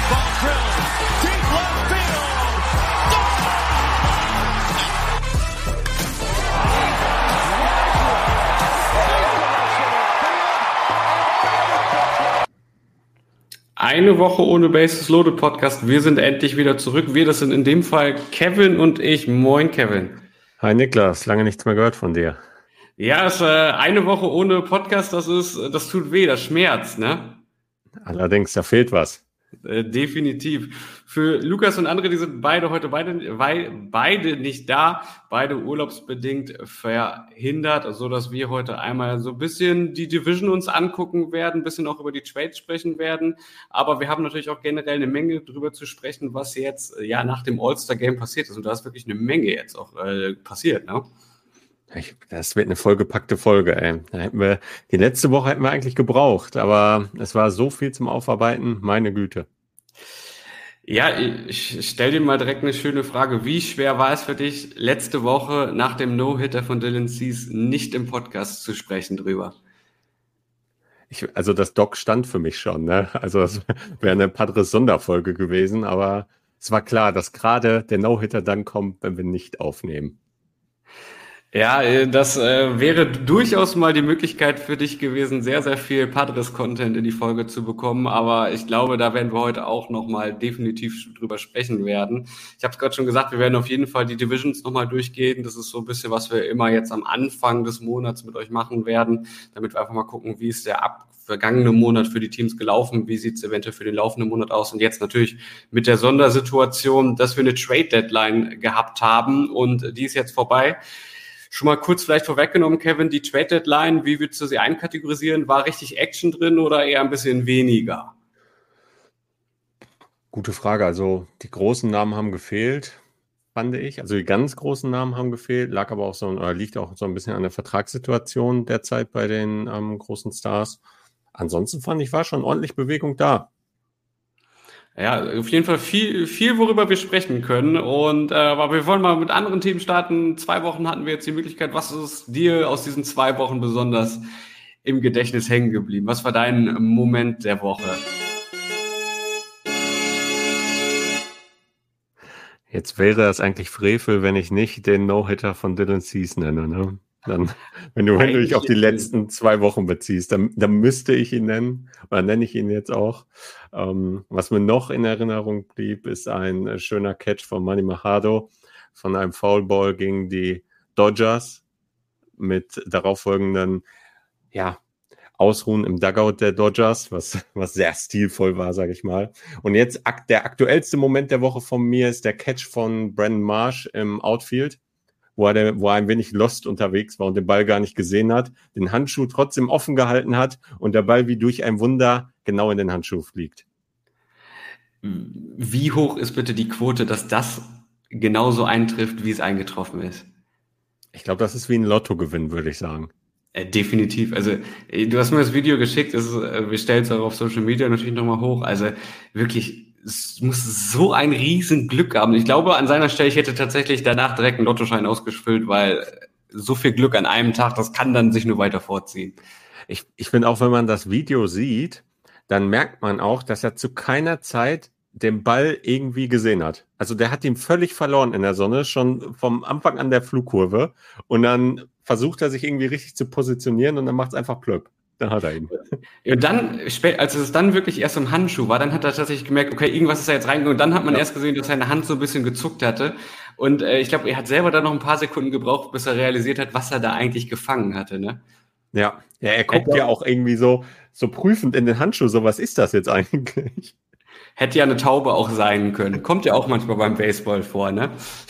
Ball drilled. Deep left field. Eine Woche ohne Bases Loaded Podcast. Wir sind endlich wieder zurück. Wir, das sind in dem Fall Kevin und ich. Moin, Kevin. Hi, Niklas. Lange nichts mehr gehört von dir. Ja, eine Woche ohne Podcast, das tut weh, das schmerzt, ne? Allerdings, da fehlt was. Definitiv. Für Lukas und andere, die sind beide nicht da, beide urlaubsbedingt verhindert, so dass wir heute einmal so ein bisschen die Division uns angucken werden, ein bisschen auch über die Trades sprechen werden. Aber wir haben natürlich auch generell eine Menge drüber zu sprechen, was jetzt nach dem All-Star-Game passiert ist. Und da ist wirklich eine Menge jetzt auch passiert, ne? Das wird eine vollgepackte Folge, ey. Die letzte Woche hätten wir eigentlich gebraucht, aber es war so viel zum Aufarbeiten, meine Güte. Ja, ich stelle dir mal direkt eine schöne Frage. Wie schwer war es für dich, letzte Woche nach dem No-Hitter von Dylan Cease nicht im Podcast zu sprechen drüber? Also das Doc stand für mich schon, ne? Also das wäre eine Padres-Sonderfolge gewesen, aber es war klar, dass gerade der No-Hitter dann kommt, wenn wir nicht aufnehmen. Ja, das wäre durchaus mal die Möglichkeit für dich gewesen, sehr, sehr viel Padres-Content in die Folge zu bekommen. Aber ich glaube, da werden wir heute auch nochmal definitiv drüber sprechen werden. Ich habe es gerade schon gesagt, wir werden auf jeden Fall die Divisions nochmal durchgehen. Das ist so ein bisschen, was wir immer jetzt am Anfang des Monats mit euch machen werden, damit wir einfach mal gucken, wie ist der vergangene Monat für die Teams gelaufen, wie sieht es eventuell für den laufenden Monat aus und jetzt natürlich mit der Sondersituation, dass wir eine Trade-Deadline gehabt haben und die ist jetzt vorbei. Schon mal kurz vielleicht vorweggenommen, Kevin, die Trade-Deadline, wie würdest du sie einkategorisieren? War richtig Action drin oder eher ein bisschen weniger? Gute Frage. Also die großen Namen haben gefehlt, fand ich. Also die ganz großen Namen haben gefehlt, liegt auch so ein bisschen an der Vertragssituation derzeit bei den großen Stars. Ansonsten fand ich, war schon ordentlich Bewegung da. Ja, auf jeden Fall viel, worüber wir sprechen können. Und aber wir wollen mal mit anderen Themen starten. 2 Wochen hatten wir jetzt die Möglichkeit. Was ist dir aus diesen 2 Wochen besonders im Gedächtnis hängen geblieben? Was war dein Moment der Woche? Jetzt wäre es eigentlich Frevel, wenn ich nicht den No-Hitter von Dylan Cease nenne, ne? Dann, wenn du dich auf die letzten 2 Wochen beziehst, dann müsste ich ihn nennen, oder nenne ich ihn jetzt auch. Was mir noch in Erinnerung blieb, ist ein schöner Catch von Manny Machado von einem Foulball gegen die Dodgers mit darauffolgenden, Ausruhen im Dugout der Dodgers, was sehr stilvoll war, sage ich mal. Und jetzt der aktuellste Moment der Woche von mir ist der Catch von Brandon Marsh im Outfield, wo er ein wenig lost unterwegs war und den Ball gar nicht gesehen hat, den Handschuh trotzdem offen gehalten hat und der Ball wie durch ein Wunder genau in den Handschuh fliegt. Wie hoch ist bitte die Quote, dass das genauso eintrifft, wie es eingetroffen ist? Ich glaube, das ist wie ein Lottogewinn, würde ich sagen. Definitiv. Also du hast mir das Video geschickt, wir stellen es auch auf Social Media natürlich nochmal hoch. Also wirklich, es muss so ein riesen Glück haben. Ich glaube, an seiner Stelle, ich hätte tatsächlich danach direkt einen Lottoschein ausgefüllt, weil so viel Glück an einem Tag, das kann dann sich nur weiter vorziehen. Ich finde auch, wenn man das Video sieht, dann merkt man auch, dass er zu keiner Zeit den Ball irgendwie gesehen hat. Also der hat ihn völlig verloren in der Sonne, schon vom Anfang an der Flugkurve. Und dann versucht er sich irgendwie richtig zu positionieren und dann macht es einfach plöpp. Dann hat er ihn. Und dann, als es dann wirklich erst im Handschuh war, dann hat er tatsächlich gemerkt, okay, irgendwas ist da jetzt reingegangen. Und dann hat man erst gesehen, dass seine Hand so ein bisschen gezuckt hatte. Und ich glaube, er hat selber dann noch ein paar Sekunden gebraucht, bis er realisiert hat, was er da eigentlich gefangen hatte, ne? Ja, er guckt ja auch irgendwie so prüfend in den Handschuh. So, was ist das jetzt eigentlich? Hätte ja eine Taube auch sein können. Kommt ja auch manchmal beim Baseball vor, ne?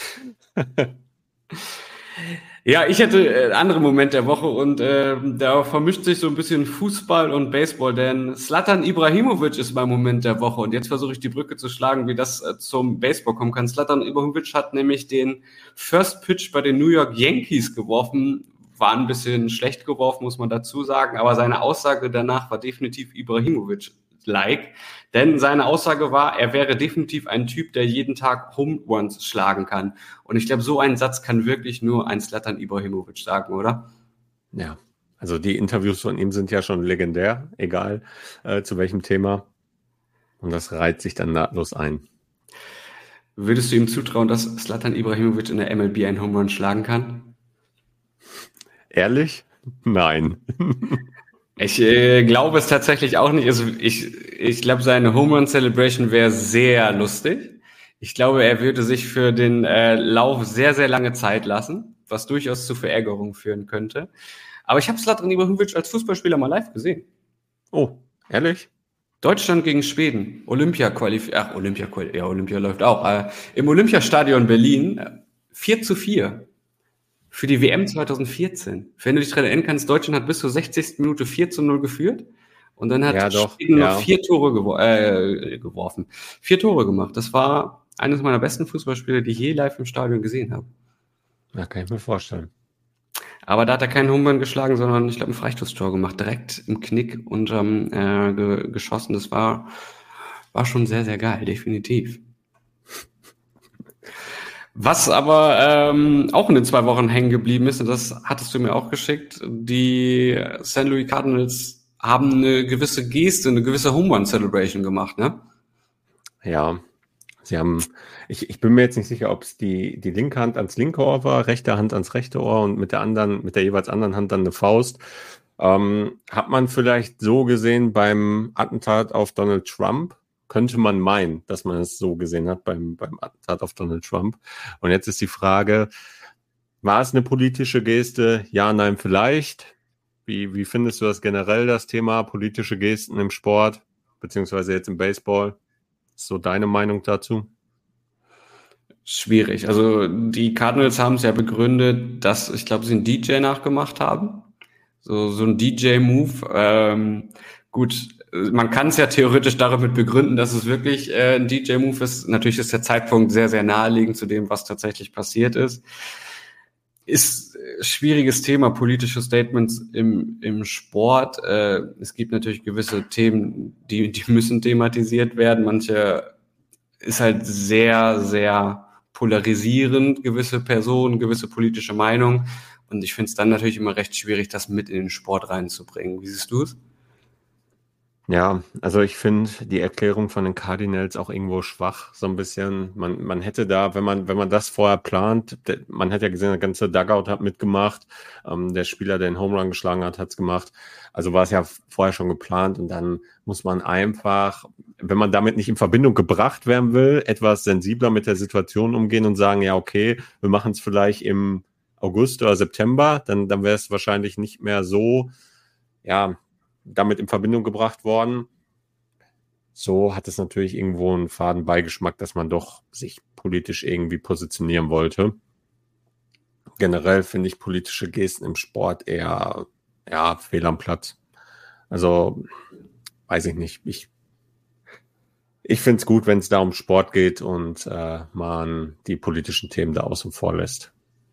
Ja, ich hätte andere Moment der Woche und da vermischt sich so ein bisschen Fußball und Baseball, denn Zlatan Ibrahimovic ist mein Moment der Woche und jetzt versuche ich die Brücke zu schlagen, wie das zum Baseball kommen kann. Zlatan Ibrahimovic hat nämlich den First Pitch bei den New York Yankees geworfen, war ein bisschen schlecht geworfen, muss man dazu sagen, aber seine Aussage danach war definitiv Ibrahimovic-like, denn seine Aussage war, er wäre definitiv ein Typ, der jeden Tag Home Runs schlagen kann. Und ich glaube, so einen Satz kann wirklich nur ein Zlatan Ibrahimovic sagen, oder? Ja, also die Interviews von ihm sind ja schon legendär, egal zu welchem Thema. Und das reiht sich dann nahtlos ein. Würdest du ihm zutrauen, dass Zlatan Ibrahimovic in der MLB einen Home Run schlagen kann? Ehrlich? Nein. Ich glaube es tatsächlich auch nicht. Also ich glaube, seine Home Run Celebration wäre sehr lustig. Ich glaube, er würde sich für den Lauf sehr, sehr lange Zeit lassen, was durchaus zu Verärgerung führen könnte. Aber ich habe Zlatan Ibrahimovic als Fußballspieler mal live gesehen. Oh, ehrlich? Deutschland gegen Schweden, Olympia läuft auch. Im Olympiastadion Berlin 4:4 für die WM 2014. Wenn du dich daran erinnern kannst, Deutschland hat bis zur 60. Minute 4:0 geführt und dann hat Schweden noch 4 Tore geworfen. 4 Tore gemacht. Das war eines meiner besten Fußballspiele, die ich je live im Stadion gesehen habe. Ja, kann ich mir vorstellen. Aber da hat er keinen Home Run geschlagen, sondern ich glaube ein Freistoßtor gemacht, direkt im Knick unterm geschossen. Das war schon sehr, sehr geil, definitiv. Was aber auch in den 2 Wochen hängen geblieben ist, und das hattest du mir auch geschickt, die St. Louis Cardinals haben eine gewisse Geste, eine gewisse Home Run Celebration gemacht, ne? Ja, sie haben, ich bin mir jetzt nicht sicher, ob es die linke Hand ans linke Ohr war, rechte Hand ans rechte Ohr und mit der jeweils anderen Hand dann eine Faust. Hat man vielleicht so gesehen beim Attentat auf Donald Trump? Könnte man meinen, dass man es so gesehen hat beim Attentat auf Donald Trump. Und jetzt ist die Frage, war es eine politische Geste? Ja, nein, vielleicht. Wie findest du das generell, das Thema politische Gesten im Sport, beziehungsweise jetzt im Baseball? Ist so deine Meinung dazu? Schwierig. Also die Cardinals haben es ja begründet, dass, ich glaube, sie einen DJ nachgemacht haben. So ein DJ-Move. Gut, man kann es ja theoretisch damit begründen, dass es wirklich ein DJ-Move ist. Natürlich ist der Zeitpunkt sehr, sehr naheliegend zu dem, was tatsächlich passiert ist. Ist schwieriges Thema, politische Statements im Sport. Es gibt natürlich gewisse Themen, die müssen thematisiert werden. Manche ist halt sehr, sehr polarisierend, gewisse Personen, gewisse politische Meinung. Und ich finde es dann natürlich immer recht schwierig, das mit in den Sport reinzubringen. Wie siehst du es? Ja, also ich finde die Erklärung von den Cardinals auch irgendwo schwach, so ein bisschen. Man hätte da, wenn man das vorher plant, man hat ja gesehen, der ganze Dugout hat mitgemacht, der Spieler, der den Home Run geschlagen hat, hat's gemacht. Also war es ja vorher schon geplant und dann muss man einfach, wenn man damit nicht in Verbindung gebracht werden will, etwas sensibler mit der Situation umgehen und sagen, ja okay, wir machen es vielleicht im August oder September, dann wäre es wahrscheinlich nicht mehr so, ja, damit in Verbindung gebracht worden. So hat es natürlich irgendwo einen faden Beigeschmack, dass man doch sich politisch irgendwie positionieren wollte. Generell finde ich politische Gesten im Sport eher, ja, fehl am Platz. Also, weiß ich nicht. Ich finde es gut, wenn es da um Sport geht und man die politischen Themen da außen vor lässt.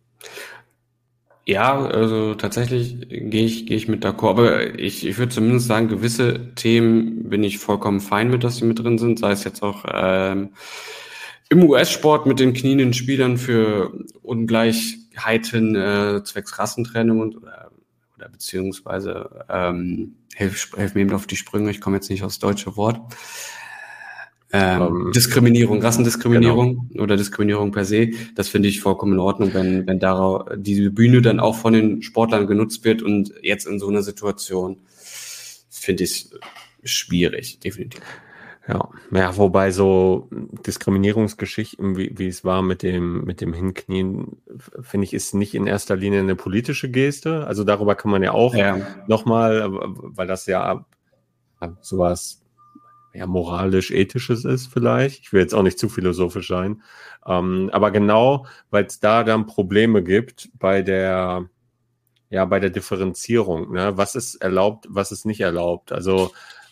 Ja, also tatsächlich gehe ich mit d'accord, aber ich würde zumindest sagen, gewisse Themen bin ich vollkommen fein mit, dass sie mit drin sind, sei es jetzt auch im US-Sport mit den knienden Spielern für Ungleichheiten zwecks Rassentrennung oder beziehungsweise helf mir eben auf die Sprünge, ich komme jetzt nicht aufs deutsche Wort. Diskriminierung, Rassendiskriminierung oder Diskriminierung per se, das finde ich vollkommen in Ordnung, wenn darauf diese Bühne dann auch von den Sportlern genutzt wird und jetzt in so einer Situation finde ich es schwierig, definitiv. Ja, wobei so Diskriminierungsgeschichten, wie es war mit dem Hinknien, finde ich, ist nicht in erster Linie eine politische Geste. Also darüber kann man ja auch nochmal, weil das ja sowas ja moralisch-ethisches ist vielleicht. Ich will jetzt auch nicht zu philosophisch sein. Aber genau, weil es da dann Probleme gibt bei der Differenzierung, ne? Was ist erlaubt, was ist nicht erlaubt. Also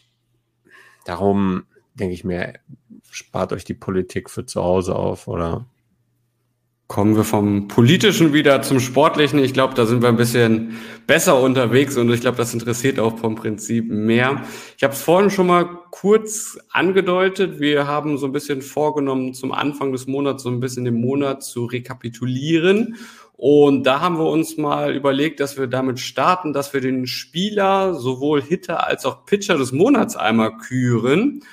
darum denke ich mir, spart euch die Politik für zu Hause auf, oder? Kommen wir vom Politischen wieder zum Sportlichen. Ich glaube, da sind wir ein bisschen besser unterwegs und ich glaube, das interessiert auch vom Prinzip mehr. Ich habe es vorhin schon mal kurz angedeutet. Wir haben so ein bisschen vorgenommen, zum Anfang des Monats so ein bisschen den Monat zu rekapitulieren. Und da haben wir uns mal überlegt, dass wir damit starten, dass wir den Spieler, sowohl Hitter als auch Pitcher des Monats einmal küren.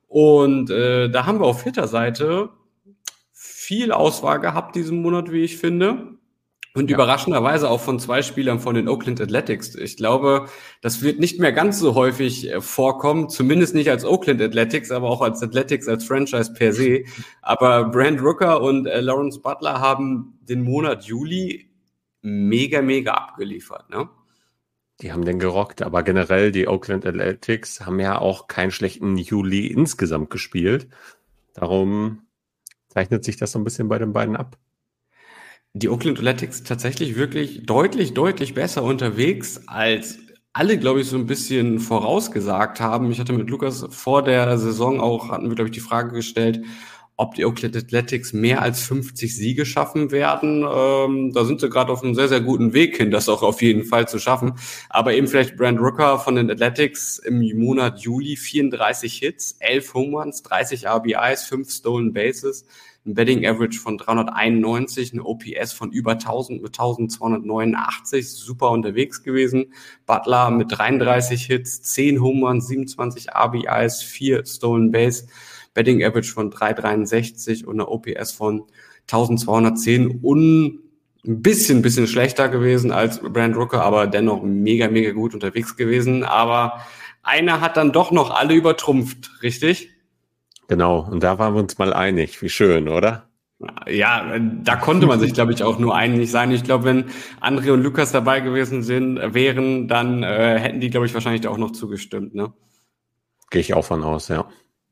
Und da haben wir auf Hitter-Seite viel Auswahl gehabt diesen Monat, wie ich finde. Und überraschenderweise auch von 2 Spielern von den Oakland Athletics. Ich glaube, das wird nicht mehr ganz so häufig vorkommen, zumindest nicht als Oakland Athletics, aber auch als Athletics als Franchise per se. Aber Brent Rooker und Lawrence Butler haben den Monat Juli mega abgeliefert, ne? Die haben den gerockt, aber generell die Oakland Athletics haben ja auch keinen schlechten Juli insgesamt gespielt. Darum zeichnet sich das so ein bisschen bei den beiden ab. Die Oakland Athletics tatsächlich wirklich deutlich besser unterwegs, als alle, glaube ich, so ein bisschen vorausgesagt haben. Ich hatte mit Lukas vor der Saison hatten wir, glaube ich, die Frage gestellt, ob die Oakland Athletics mehr als 50 Siege schaffen werden. Da sind sie gerade auf einem sehr guten Weg hin, das auch auf jeden Fall zu schaffen. Aber eben vielleicht Brent Rooker von den Athletics im Monat Juli, 34 Hits, 11 Home Runs, 30 RBIs, 5 Stolen Bases, ein Batting Average von 391, eine OPS von über 1000 mit 1289, super unterwegs gewesen. Butler mit 33 Hits, 10 Home Runs, 27 RBIs, 4 Stolen Base, Batting Average von 363 und eine OPS von 1210 und ein bisschen schlechter gewesen als Brent Rooker, aber dennoch mega gut unterwegs gewesen. Aber einer hat dann doch noch alle übertrumpft, richtig? Genau, und da waren wir uns mal einig. Wie schön, oder? Ja, da konnte man sich, glaube ich, auch nur einig sein. Ich glaube, wenn André und Lukas dabei gewesen wären, dann hätten die, glaube ich, wahrscheinlich auch noch zugestimmt, ne? Gehe ich auch von aus, ja.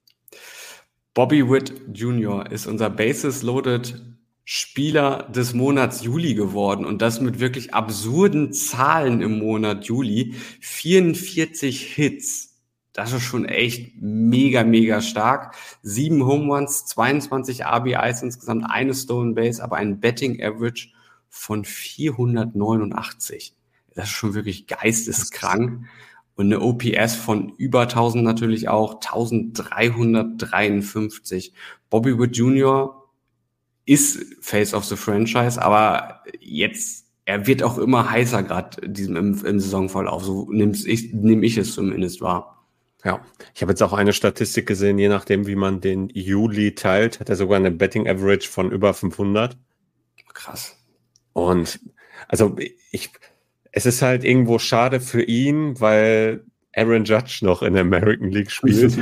Bobby Witt Jr. ist unser Bases-Loaded Spieler des Monats Juli geworden und das mit wirklich absurden Zahlen im Monat Juli. 44 Hits. Das ist schon echt mega stark. 7 Home Runs, 22 RBIs insgesamt, eine Stolen Base, aber ein Betting Average von 489. Das ist schon wirklich geisteskrank. Und eine OPS von über 1000 natürlich auch, 1353. Bobby Witt Jr. ist Face of the Franchise, aber er wird auch immer heißer gerade im Saisonverlauf. So nehme ich es zumindest wahr. Ja, ich habe jetzt auch eine Statistik gesehen, je nachdem, wie man den Juli teilt, hat er sogar eine Betting Average von über 500. Krass. Und also es ist halt irgendwo schade für ihn, weil Aaron Judge noch in der American League spielt.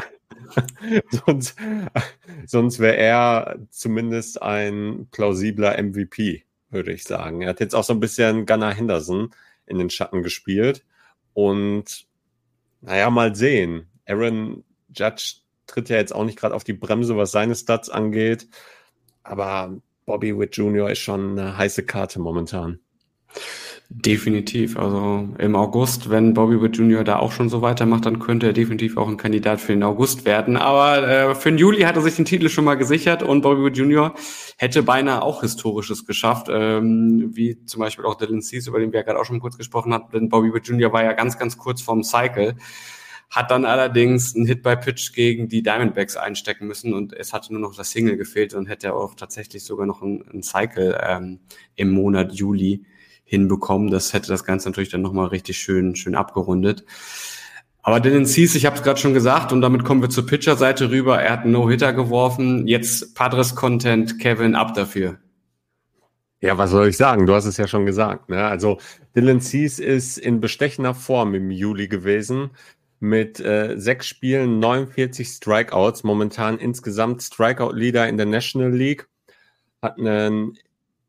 sonst wäre er zumindest ein plausibler MVP, würde ich sagen. Er hat jetzt auch so ein bisschen Gunnar Henderson in den Schatten gespielt und naja, mal sehen. Aaron Judge tritt ja jetzt auch nicht gerade auf die Bremse, was seine Stats angeht. Aber Bobby Witt Jr. ist schon eine heiße Karte momentan. Definitiv. Also im August, wenn Bobby Witt Jr. da auch schon so weitermacht, dann könnte er definitiv auch ein Kandidat für den August werden. Aber für den Juli hat er sich den Titel schon mal gesichert und Bobby Witt Jr. hätte beinahe auch Historisches geschafft, wie zum Beispiel auch Dylan Cease, über den wir ja gerade auch schon kurz gesprochen haben. Denn Bobby Witt Jr. war ja ganz kurz vorm Cycle, hat dann allerdings einen Hit-by-Pitch gegen die Diamondbacks einstecken müssen und es hatte nur noch das Single gefehlt und hätte auch tatsächlich sogar noch einen Cycle im Monat Juli hinbekommen. Das hätte das Ganze natürlich dann nochmal richtig schön abgerundet. Aber Dylan Cease, ich habe es gerade schon gesagt und damit kommen wir zur Pitcher-Seite rüber. Er hat einen No-Hitter geworfen. Jetzt Padres-Content, Kevin, ab dafür. Ja, was soll ich sagen? Du hast es ja schon gesagt, ne? Also Dylan Cease ist in bestechender Form im Juli gewesen. Mit 6 Spielen, 49 Strikeouts, momentan insgesamt Strikeout-Leader in der National League, hat einen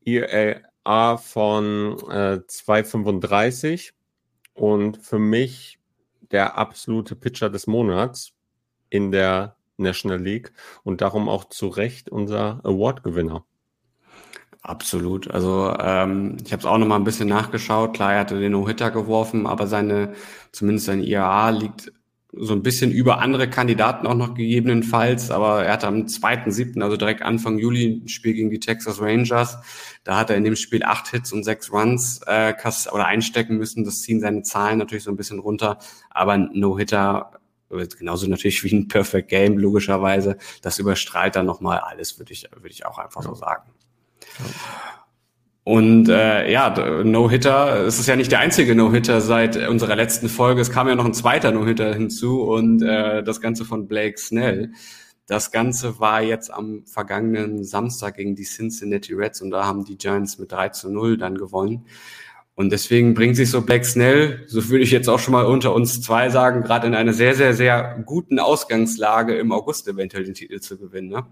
ERA von 2,35 und für mich der absolute Pitcher des Monats in der National League und darum auch zu Recht unser Award-Gewinner. Absolut. Also ich habe es auch noch mal ein bisschen nachgeschaut. Klar, er hatte den No-Hitter geworfen, aber zumindest sein IAA liegt so ein bisschen über andere Kandidaten auch noch gegebenenfalls. Aber er hatte am 2.7., also direkt Anfang Juli, ein Spiel gegen die Texas Rangers. Da hat er in dem Spiel 8 Hits und 6 Runs einstecken müssen. Das ziehen seine Zahlen natürlich so ein bisschen runter. Aber ein No-Hitter, genauso natürlich wie ein Perfect Game, logischerweise, das überstrahlt dann nochmal alles, würde ich auch einfach so sagen. Und No-Hitter, es ist ja nicht der einzige No-Hitter seit unserer letzten Folge. Es kam ja noch ein zweiter No-Hitter hinzu und das Ganze von Blake Snell. Das Ganze war jetzt am vergangenen Samstag gegen die Cincinnati Reds und da haben die Giants mit 3-0 dann gewonnen. Und deswegen bringt sich so Blake Snell, so würde ich jetzt auch schon mal unter uns zwei sagen, gerade in eine sehr, sehr, sehr guten Ausgangslage im August eventuell den Titel zu gewinnen, ne?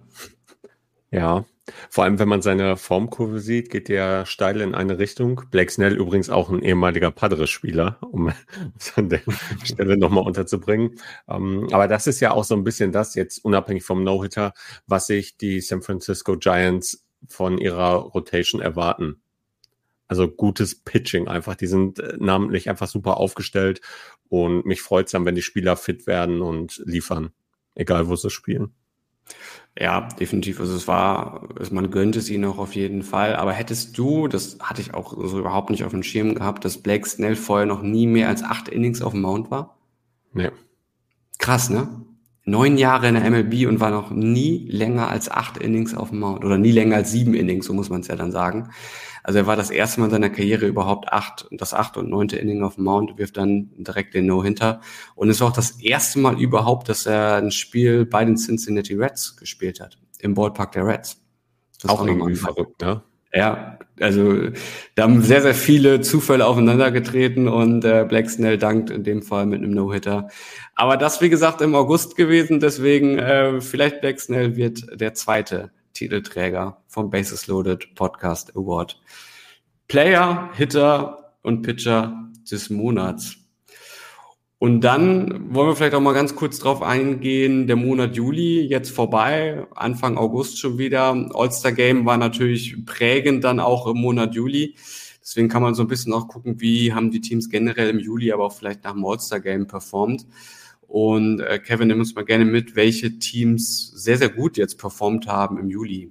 Ja, vor allem, wenn man seine Formkurve sieht, geht der steil in eine Richtung. Blake Snell übrigens auch ein ehemaliger Padres-Spieler, um es an der Stelle nochmal unterzubringen. Aber das ist ja auch so ein bisschen das, jetzt unabhängig vom No-Hitter, was sich die San Francisco Giants von ihrer Rotation erwarten. Also gutes Pitching einfach. Die sind namentlich einfach super aufgestellt und mich freut es dann, wenn die Spieler fit werden und liefern, egal wo sie spielen. Ja, definitiv. Also man gönnt es ihnen auch auf jeden Fall. Aber hättest du, das hatte ich auch so überhaupt nicht auf dem Schirm gehabt, dass Blake Snell vorher noch nie mehr als 8 Innings auf dem Mount war? Nee. Krass, ne? 9 Jahre in der MLB und war noch nie länger als 8 Innings auf dem Mount. Oder nie länger als 7 Innings, so muss man es ja dann sagen. Also er war das erste Mal in seiner Karriere überhaupt das 8. und 9. Inning auf dem Mount, wirft dann direkt den No-Hitter. Und es war auch das erste Mal überhaupt, dass er ein Spiel bei den Cincinnati Reds gespielt hat. Im Ballpark der Reds. Das auch irgendwie verrückt, ne? Ja, also da haben sehr, sehr viele Zufälle aufeinander getreten und Blake Snell dankt in dem Fall mit einem No-Hitter. Aber das, wie gesagt, im August gewesen, deswegen vielleicht Blake Snell wird der zweite Titelträger vom Bases Loaded Podcast Award. Player, Hitter und Pitcher des Monats. Und dann wollen wir vielleicht auch mal ganz kurz drauf eingehen, der Monat Juli jetzt vorbei, Anfang August schon wieder. All-Star-Game war natürlich prägend dann auch im Monat Juli. Deswegen kann man so ein bisschen auch gucken, wie haben die Teams generell im Juli, aber auch vielleicht nach dem All-Star-Game performt. Und Kevin, nimm uns mal gerne mit, welche Teams sehr, sehr gut jetzt performt haben im Juli.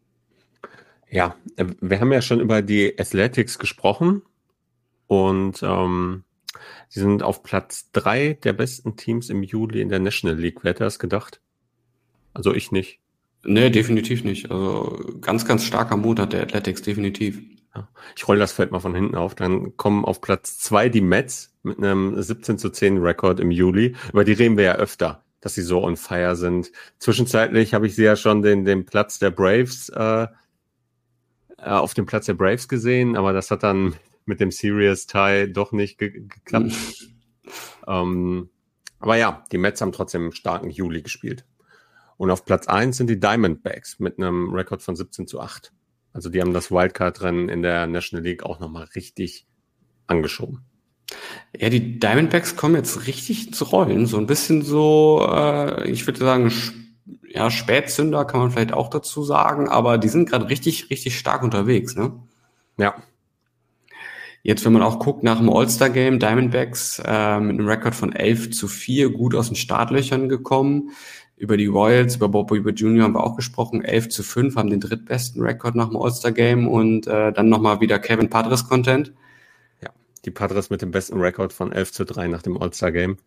Ja, wir haben ja schon über die Athletics gesprochen und sie sind auf Platz 3 der besten Teams im Juli in der National League. Wer hätte das gedacht? Also ich nicht. Nee, definitiv nicht. Also ganz, ganz starker Monat der Athletics, definitiv. Ja. Ich rolle das Feld mal von hinten auf. Dann kommen auf Platz 2 die Mets mit einem 17-10 Rekord im Juli. Über die reden wir ja öfter, dass sie so on fire sind. Zwischenzeitlich habe ich sie ja schon den Platz der Braves auf dem Platz der Braves gesehen, aber das hat dann mit dem Serious Tie doch nicht geklappt. Aber ja, die Mets haben trotzdem einen starken Juli gespielt. Und auf Platz 1 sind die Diamondbacks mit einem Rekord von 17-8. Also die haben das Wildcard-Rennen in der National League auch nochmal richtig angeschoben. Ja, die Diamondbacks kommen jetzt richtig ins Rollen. So ein bisschen so, ich würde sagen, Spätzünder kann man vielleicht auch dazu sagen, aber die sind gerade richtig, richtig stark unterwegs, ne? Ja. Jetzt, wenn man auch guckt nach dem All-Star-Game, Diamondbacks mit einem Rekord von 11-4 gut aus den Startlöchern gekommen. Über die Royals, über Bob Weaver Jr. haben wir auch gesprochen. 11-5 haben den drittbesten Rekord nach dem All-Star-Game und dann nochmal wieder Kevin Padres-Content. Ja, die Padres mit dem besten Rekord von 11-3 nach dem All-Star-Game.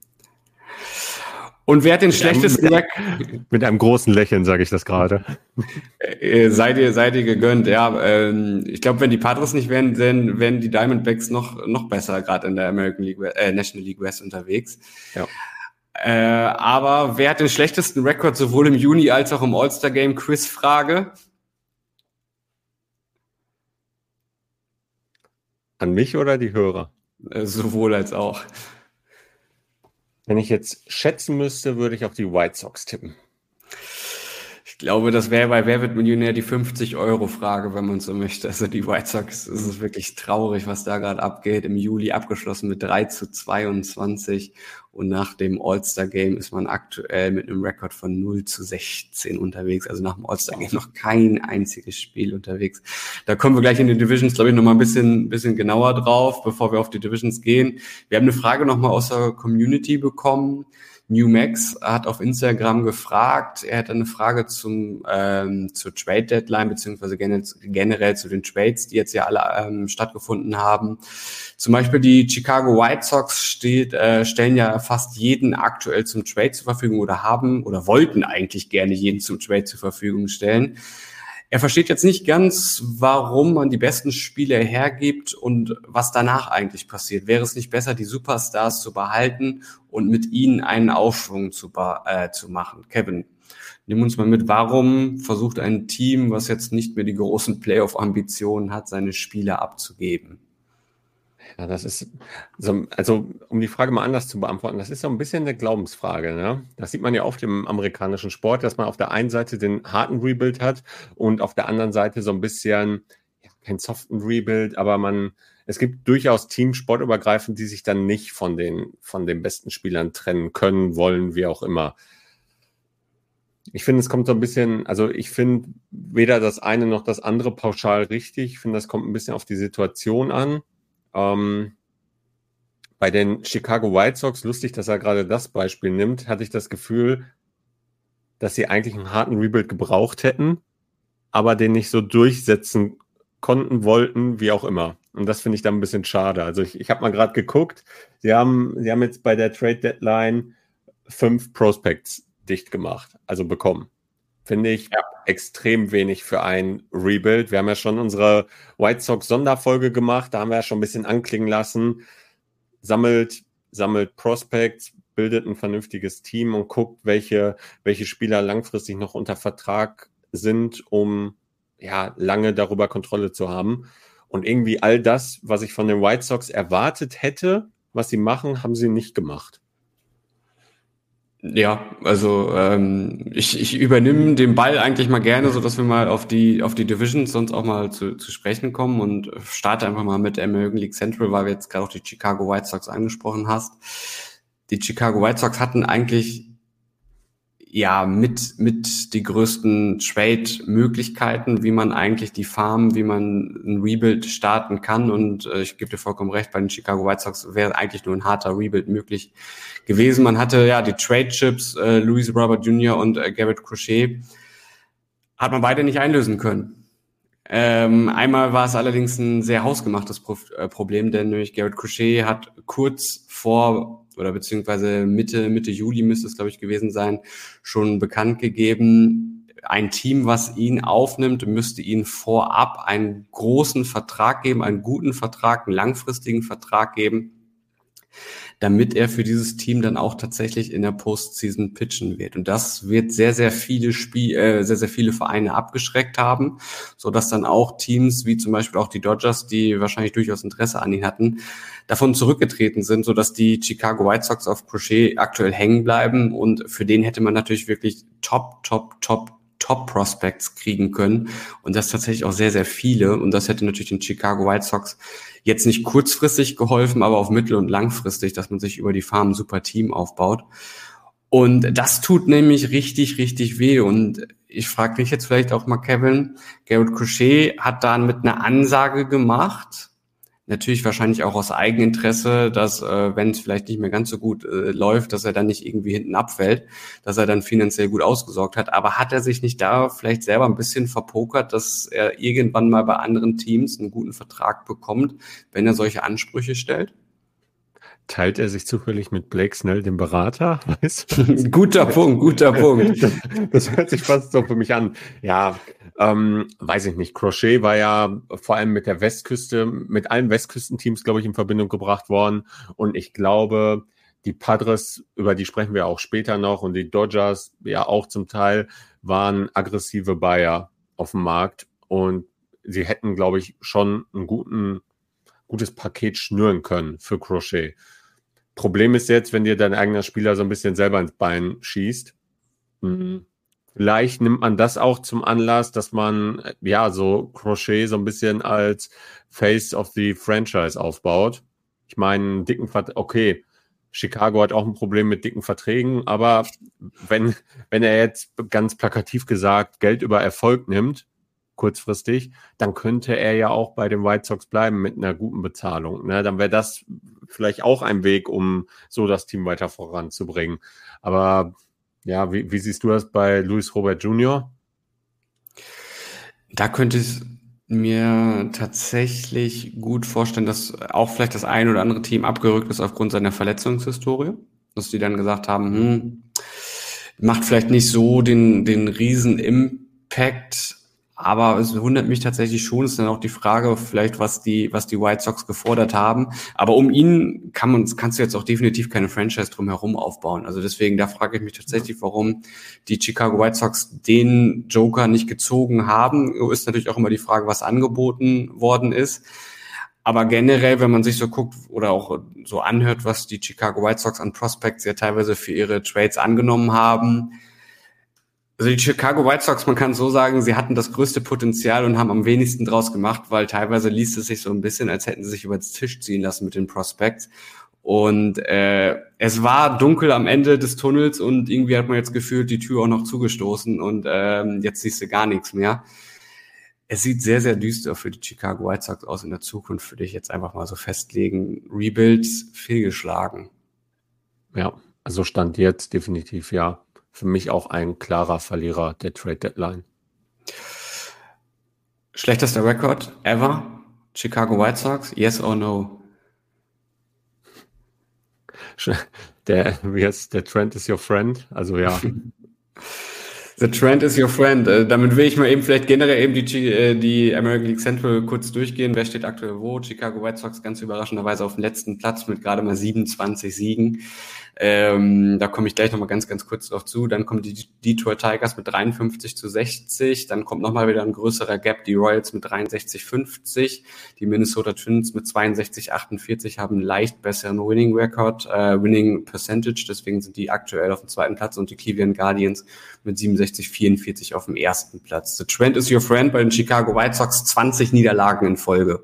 Und wer hat den schlechtesten Rekord? Mit einem großen Lächeln sage ich das gerade. Sei dir gegönnt, ja. Ich glaube, wenn die Padres nicht wären, dann wären die Diamondbacks noch besser, gerade in der National League West unterwegs. Ja. Aber wer hat den schlechtesten Rekord sowohl im Juni als auch im All-Star-Game? Quizfrage. An mich oder die Hörer? Sowohl als auch. Wenn ich jetzt schätzen müsste, würde ich auf die White Sox tippen. Ich glaube, das wäre bei Wer wird Millionär die 50-Euro-Frage, wenn man so möchte. Also die White Sox, es ist wirklich traurig, was da gerade abgeht. Im Juli abgeschlossen mit 3-22 und nach dem All-Star-Game ist man aktuell mit einem Rekord von 0-16 unterwegs. Also nach dem All-Star-Game noch kein einziges Spiel unterwegs. Da kommen wir gleich in die Divisions, glaube ich, nochmal ein bisschen genauer drauf, bevor wir auf die Divisions gehen. Wir haben eine Frage nochmal aus der Community bekommen. New Max hat auf Instagram gefragt, er hat eine Frage zur Trade Deadline beziehungsweise generell zu den Trades, die jetzt ja alle stattgefunden haben. Zum Beispiel die Chicago White Sox stellen ja fast jeden aktuell zum Trade zur Verfügung oder wollten eigentlich gerne jeden zum Trade zur Verfügung stellen. er versteht jetzt nicht ganz, warum man die besten Spieler hergibt und was danach eigentlich passiert. Wäre es nicht besser, die Superstars zu behalten und mit ihnen einen Aufschwung zu machen? Kevin, nimm uns mal mit, warum versucht ein Team, was jetzt nicht mehr die großen Playoff-Ambitionen hat, seine Spieler abzugeben? Ja, das ist so, also um die Frage mal anders zu beantworten, das ist so ein bisschen eine Glaubensfrage, ne? Das sieht man ja oft im amerikanischen Sport, dass man auf der einen Seite den harten Rebuild hat und auf der anderen Seite so ein bisschen, ja, kein soften Rebuild, aber es gibt durchaus Teams sportübergreifend, die sich dann nicht von den besten Spielern trennen können, wollen, wie auch immer. Ich finde, es kommt so ein bisschen, also ich finde weder das eine noch das andere pauschal richtig. Ich finde, das kommt ein bisschen auf die Situation an. Bei den Chicago White Sox, lustig, dass er gerade das Beispiel nimmt, hatte ich das Gefühl, dass sie eigentlich einen harten Rebuild gebraucht hätten, aber den nicht so durchsetzen konnten, wollten, wie auch immer. Und das finde ich dann ein bisschen schade. Also ich habe mal gerade geguckt, sie haben jetzt bei der Trade Deadline 5 Prospects dicht gemacht, also bekommen. Finde ich extrem wenig für ein Rebuild. Wir haben ja schon unsere White Sox Sonderfolge gemacht, da haben wir ja schon ein bisschen anklingen lassen. Sammelt Prospects, bildet ein vernünftiges Team und guckt, welche Spieler langfristig noch unter Vertrag sind, um ja lange darüber Kontrolle zu haben. Und irgendwie all das, was ich von den White Sox erwartet hätte, was sie machen, haben sie nicht gemacht. Ja, also ich übernehme den Ball eigentlich mal gerne, so dass wir mal auf die Divisions sonst auch mal zu sprechen kommen und starte einfach mal mit American League Central, weil wir jetzt gerade auch die Chicago White Sox angesprochen hast. Die Chicago White Sox hatten eigentlich ja mit die größten Trade-Möglichkeiten, wie man eigentlich die Farm, wie man ein Rebuild starten kann. Und ich gebe dir vollkommen recht, bei den Chicago White Sox wäre eigentlich nur ein harter Rebuild möglich gewesen. Man hatte ja die Trade-Chips, Luis Robert Jr. und Garrett Crochet, hat man beide nicht einlösen können. Einmal war es allerdings ein sehr hausgemachtes Problem, denn nämlich Garrett Crochet hat kurz vor oder beziehungsweise Mitte Juli müsste es, glaube ich, gewesen sein, schon bekannt gegeben, ein Team, was ihn aufnimmt, müsste ihn vorab einen großen Vertrag geben, einen guten Vertrag, einen langfristigen Vertrag geben, damit er für dieses Team dann auch tatsächlich in der Postseason pitchen wird. Und das wird sehr, sehr viele Vereine abgeschreckt haben, so dass dann auch Teams wie zum Beispiel auch die Dodgers, die wahrscheinlich durchaus Interesse an ihn hatten, davon zurückgetreten sind, so dass die Chicago White Sox auf Crochet aktuell hängen bleiben. Und für den hätte man natürlich wirklich Top Prospects kriegen können und das tatsächlich auch sehr, sehr viele, und das hätte natürlich den Chicago White Sox jetzt nicht kurzfristig geholfen, aber auf mittel- und langfristig, dass man sich über die Farm ein super Team aufbaut, und das tut nämlich richtig, richtig weh. Und ich frage dich jetzt vielleicht auch mal, Kevin, Garrett Crochet hat dann mit einer Ansage gemacht, natürlich wahrscheinlich auch aus Eigeninteresse, dass wenn es vielleicht nicht mehr ganz so gut läuft, dass er dann nicht irgendwie hinten abfällt, dass er dann finanziell gut ausgesorgt hat. Aber hat er sich nicht da vielleicht selber ein bisschen verpokert, dass er irgendwann mal bei anderen Teams einen guten Vertrag bekommt, wenn er solche Ansprüche stellt? Teilt er sich zufällig mit Blake Snell, dem Berater? Weißt du? Guter Punkt. Das hört sich fast so für mich an. Ja, weiß ich nicht. Crochet war ja vor allem mit der Westküste, mit allen Westküstenteams, glaube ich, in Verbindung gebracht worden. Und ich glaube, die Padres, über die sprechen wir auch später noch, und die Dodgers ja auch zum Teil, waren aggressive Buyer auf dem Markt. Und sie hätten, glaube ich, schon ein gutes Paket schnüren können für Crochet. Problem ist jetzt, wenn dir dein eigener Spieler so ein bisschen selber ins Bein schießt. Vielleicht nimmt man das auch zum Anlass, dass man ja so Crochet so ein bisschen als Face of the Franchise aufbaut. Ich meine, dicken Vertrag, okay, Chicago hat auch ein Problem mit dicken Verträgen, aber wenn er jetzt ganz plakativ gesagt Geld über Erfolg nimmt, kurzfristig, dann könnte er ja auch bei den White Sox bleiben mit einer guten Bezahlung. Ne? Dann wäre das vielleicht auch ein Weg, um so das Team weiter voranzubringen. Aber ja, wie siehst du das bei Luis Robert Jr.? Da könnte ich mir tatsächlich gut vorstellen, dass auch vielleicht das ein oder andere Team abgerückt ist aufgrund seiner Verletzungshistorie, dass die dann gesagt haben, macht vielleicht nicht so den riesen Impact, Aber es wundert mich tatsächlich schon, ist dann auch die Frage, vielleicht was die White Sox gefordert haben. Aber um ihn kannst du jetzt auch definitiv keine Franchise drumherum aufbauen. Also deswegen, da frage ich mich tatsächlich, warum die Chicago White Sox den Joker nicht gezogen haben. Ist natürlich auch immer die Frage, was angeboten worden ist. Aber generell, wenn man sich so guckt oder auch so anhört, was die Chicago White Sox an Prospects ja teilweise für ihre Trades angenommen haben. Also die Chicago White Sox, man kann so sagen, sie hatten das größte Potenzial und haben am wenigsten draus gemacht, weil teilweise liest es sich so ein bisschen, als hätten sie sich über den Tisch ziehen lassen mit den Prospects. Und es war dunkel am Ende des Tunnels und irgendwie hat man jetzt gefühlt die Tür auch noch zugestoßen und jetzt siehst du gar nichts mehr. Es sieht sehr, sehr düster für die Chicago White Sox aus in der Zukunft, würde ich jetzt einfach mal so festlegen. Rebuilds fehlgeschlagen. Ja, also Stand jetzt definitiv, ja. Für mich auch ein klarer Verlierer der Trade Deadline. Schlechtester Rekord ever? Chicago White Sox? Yes or no? Der Trend is your friend. Also ja. The trend is your friend. Damit will ich mal eben vielleicht generell eben die American League Central kurz durchgehen. Wer steht aktuell wo? Chicago White Sox ganz überraschenderweise auf dem letzten Platz mit gerade mal 27 Siegen. Da komme ich gleich nochmal ganz, ganz kurz drauf zu. Dann kommen die Detroit Tigers mit 53-60. Dann kommt nochmal wieder ein größerer Gap. Die Royals mit 63-50. Die Minnesota Twins mit 62-48 haben einen leicht besseren Winning Percentage. Deswegen sind die aktuell auf dem zweiten Platz und die Cleveland Guardians mit 67-44 auf dem ersten Platz. The trend is your friend bei den Chicago White Sox, 20 Niederlagen in Folge.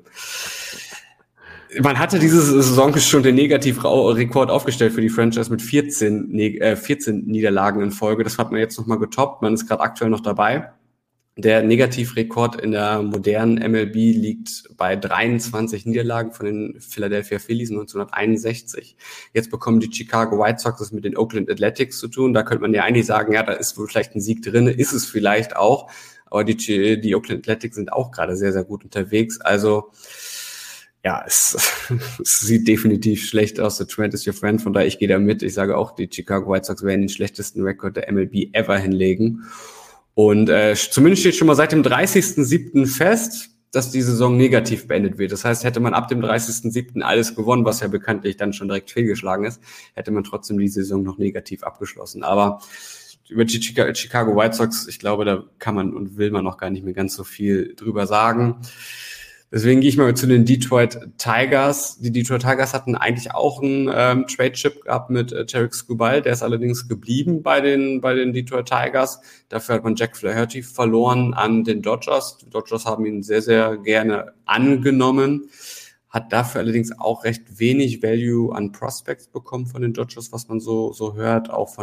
Man hatte diese Saison schon den Negativrekord aufgestellt für die Franchise mit 14 Niederlagen in Folge. Das hat man jetzt nochmal getoppt. Man ist gerade aktuell noch dabei. Der Negativrekord in der modernen MLB liegt bei 23 Niederlagen von den Philadelphia Phillies 1961. Jetzt bekommen die Chicago White Sox das mit den Oakland Athletics zu tun. Da könnte man ja eigentlich sagen, ja, da ist wohl vielleicht ein Sieg drin. Ist es vielleicht auch. Aber die Oakland Athletics sind auch gerade sehr, sehr gut unterwegs. Also ja, es sieht definitiv schlecht aus. The trend is your friend. Von daher, ich gehe da mit. Ich sage auch, die Chicago White Sox werden den schlechtesten Rekord der MLB ever hinlegen. Und zumindest steht schon mal seit dem 30.07. fest, dass die Saison negativ beendet wird. Das heißt, hätte man ab dem 30.07. alles gewonnen, was ja bekanntlich dann schon direkt fehlgeschlagen ist, hätte man trotzdem die Saison noch negativ abgeschlossen. Aber über die Chicago White Sox, ich glaube, da kann man und will man noch gar nicht mehr ganz so viel drüber sagen. Deswegen gehe ich mal zu den Detroit Tigers. Die Detroit Tigers hatten eigentlich auch einen Trade-Chip gehabt mit Tarik Skubal. Der ist allerdings geblieben bei den Detroit Tigers. Dafür hat man Jack Flaherty verloren an den Dodgers. Die Dodgers haben ihn sehr, sehr gerne angenommen. Hat dafür allerdings auch recht wenig Value an Prospects bekommen von den Dodgers, was man so hört, auch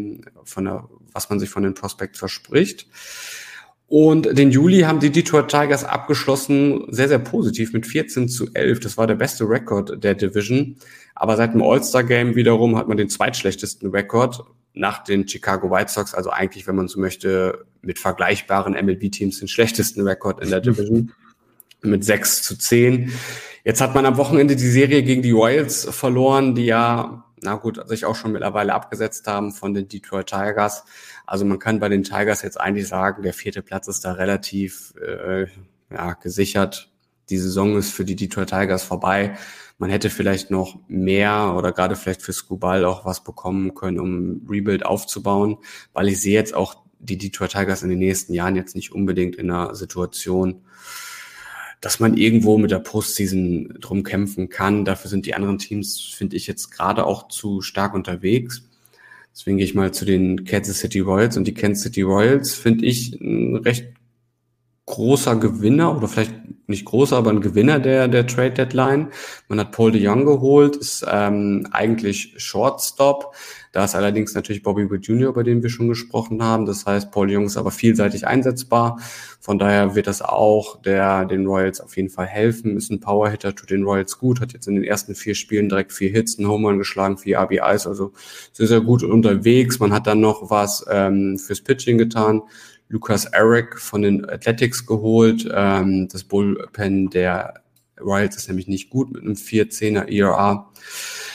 was man sich von den Prospects verspricht. Und den Juli haben die Detroit Tigers abgeschlossen, sehr, sehr positiv mit 14-11. Das war der beste Rekord der Division. Aber seit dem All-Star-Game wiederum hat man den zweitschlechtesten Rekord nach den Chicago White Sox. Also eigentlich, wenn man so möchte, mit vergleichbaren MLB-Teams den schlechtesten Rekord in der Division mit 6-10. Jetzt hat man am Wochenende die Serie gegen die Royals verloren, die ja, sich auch schon mittlerweile abgesetzt haben von den Detroit Tigers. Also man kann bei den Tigers jetzt eigentlich sagen, der 4. Platz ist da relativ gesichert. Die Saison ist für die Detroit Tigers vorbei. Man hätte vielleicht noch mehr oder gerade vielleicht für Skubal auch was bekommen können, um Rebuild aufzubauen, weil ich sehe jetzt auch die Detroit Tigers in den nächsten Jahren jetzt nicht unbedingt in einer Situation, dass man irgendwo mit der Postseason drum kämpfen kann. Dafür sind die anderen Teams, finde ich, jetzt gerade auch zu stark unterwegs. Deswegen gehe ich mal zu den Kansas City Royals. Und die Kansas City Royals finde ich ein recht großer Gewinner, oder vielleicht nicht großer, aber ein Gewinner der Trade Deadline. Man hat Paul DeJong geholt, ist eigentlich Shortstop. Da ist allerdings natürlich Bobby Witt Jr., bei dem wir schon gesprochen haben. Das heißt, Paul DeJong ist aber vielseitig einsetzbar. Von daher wird das auch den Royals auf jeden Fall helfen. Ist ein Powerhitter, tut den Royals gut, hat jetzt in den ersten 4 Spielen direkt 4 Hits, einen Home Run geschlagen, 4 RBIs, also sehr, sehr gut unterwegs. Man hat dann noch was fürs Pitching getan. Lucas Eric von den Athletics geholt. Das Bullpen der Royals ist nämlich nicht gut mit einem 4.10er ERA.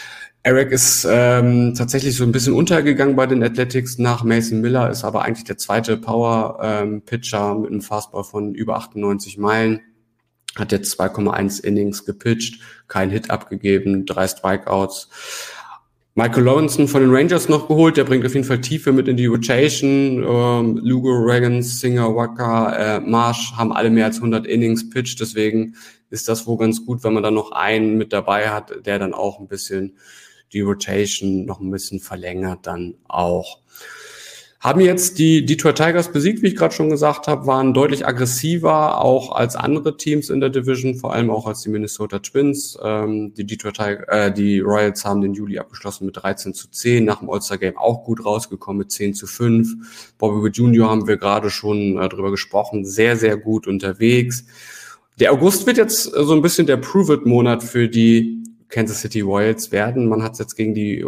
Eric ist tatsächlich so ein bisschen untergegangen bei den Athletics nach Mason Miller, ist aber eigentlich der zweite Power-Pitcher mit einem Fastball von über 98 Meilen. Hat jetzt 2,1 Innings gepitcht, kein Hit abgegeben, 3 Strikeouts. Michael Lawrenson von den Rangers noch geholt, der bringt auf jeden Fall Tiefe mit in die Rotation. Lugo, Reagan, Singer, Waka, Marsh haben alle mehr als 100 Innings pitcht, deswegen ist das wohl ganz gut, wenn man dann noch einen mit dabei hat, der dann auch ein bisschen die Rotation noch ein bisschen verlängert dann auch. Haben jetzt die Detroit Tigers besiegt, wie ich gerade schon gesagt habe, waren deutlich aggressiver, auch als andere Teams in der Division, vor allem auch als die Minnesota Twins. Die Royals haben den Juli abgeschlossen mit 13-10, nach dem All-Star-Game auch gut rausgekommen mit 10-5. Bobby Witt Jr. haben wir gerade schon drüber gesprochen, sehr, sehr gut unterwegs. Der August wird jetzt so ein bisschen der Prove-It-Monat für die Kansas City Royals werden. Man hat jetzt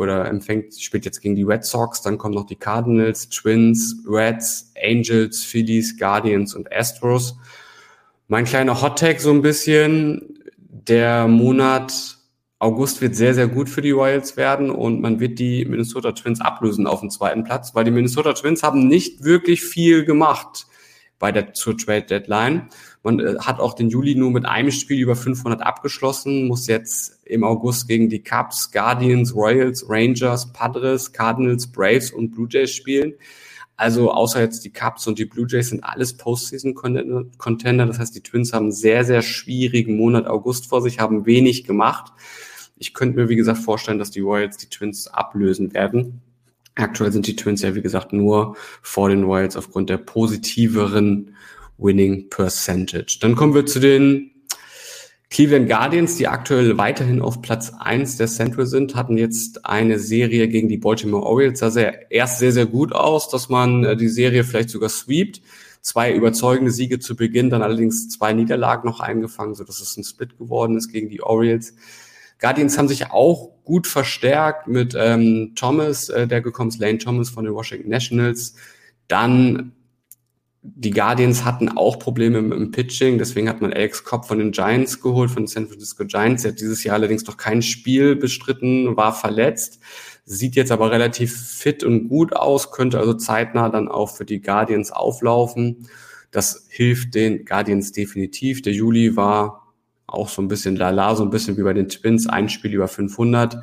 spielt jetzt gegen die Red Sox, dann kommen noch die Cardinals, Twins, Reds, Angels, Phillies, Guardians und Astros. Mein kleiner Hot-Take so ein bisschen, der Monat August wird sehr, sehr gut für die Royals werden und man wird die Minnesota Twins ablösen auf dem zweiten Platz, weil die Minnesota Twins haben nicht wirklich viel gemacht zur Trade Deadline. Man hat auch den Juli nur mit einem Spiel über 500 abgeschlossen, muss jetzt im August gegen die Cubs, Guardians, Royals, Rangers, Padres, Cardinals, Braves und Blue Jays spielen. Also außer jetzt die Cubs und die Blue Jays sind alles Postseason-Contender. Das heißt, die Twins haben einen sehr, sehr schwierigen Monat August vor sich, haben wenig gemacht. Ich könnte mir, wie gesagt, vorstellen, dass die Royals die Twins ablösen werden. Aktuell sind die Twins ja, wie gesagt, nur vor den Royals aufgrund der positiveren Winning Percentage. Dann kommen wir zu den Cleveland Guardians, die aktuell weiterhin auf Platz 1 der Central sind, hatten jetzt eine Serie gegen die Baltimore Orioles. Sah erst sehr, sehr gut aus, dass man die Serie vielleicht sogar sweept. 2 überzeugende Siege zu Beginn, dann allerdings 2 Niederlagen noch eingefangen, sodass es ein Split geworden ist gegen die Orioles. Guardians haben sich auch gut verstärkt mit Thomas, der gekommen ist, Lane Thomas von den Washington Nationals. Dann die Guardians hatten auch Probleme im Pitching, deswegen hat man Alex Cobb von den Giants geholt, von den San Francisco Giants. Der hat dieses Jahr allerdings noch kein Spiel bestritten, war verletzt, sieht jetzt aber relativ fit und gut aus, könnte also zeitnah dann auch für die Guardians auflaufen. Das hilft den Guardians definitiv. Der Juli war auch so ein bisschen lala, so ein bisschen wie bei den Twins, ein Spiel über 500.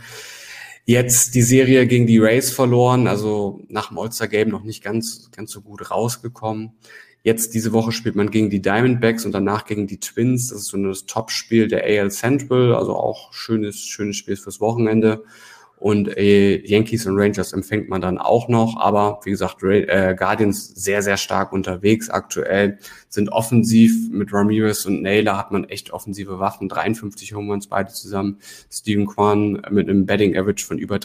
Jetzt die Serie gegen die Rays verloren, also nach dem All-Star-Game noch nicht ganz so gut rausgekommen. Jetzt diese Woche spielt man gegen die Diamondbacks und danach gegen die Twins. Das ist so das Top-Spiel der AL Central, also auch schönes Spiel fürs Wochenende. Und Yankees und Rangers empfängt man dann auch noch. Aber wie gesagt, Guardians sehr, sehr stark unterwegs aktuell, sind offensiv mit Ramirez und Naylor hat man echt offensive Waffen. 53 Home Runs beide zusammen. Steven Kwan mit einem Batting Average von über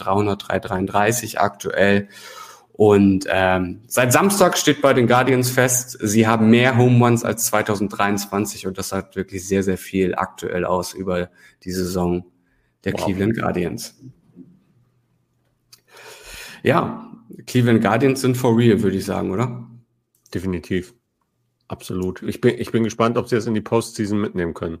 333 aktuell. Und seit Samstag steht bei den Guardians fest, sie haben mehr Home Runs als 2023. Und das sagt wirklich sehr, sehr viel aktuell aus über die Saison der Cleveland Guardians. Ja, Cleveland Guardians sind for real, würde ich sagen, oder? Definitiv. Absolut. Ich bin gespannt, ob sie das in die Postseason mitnehmen können.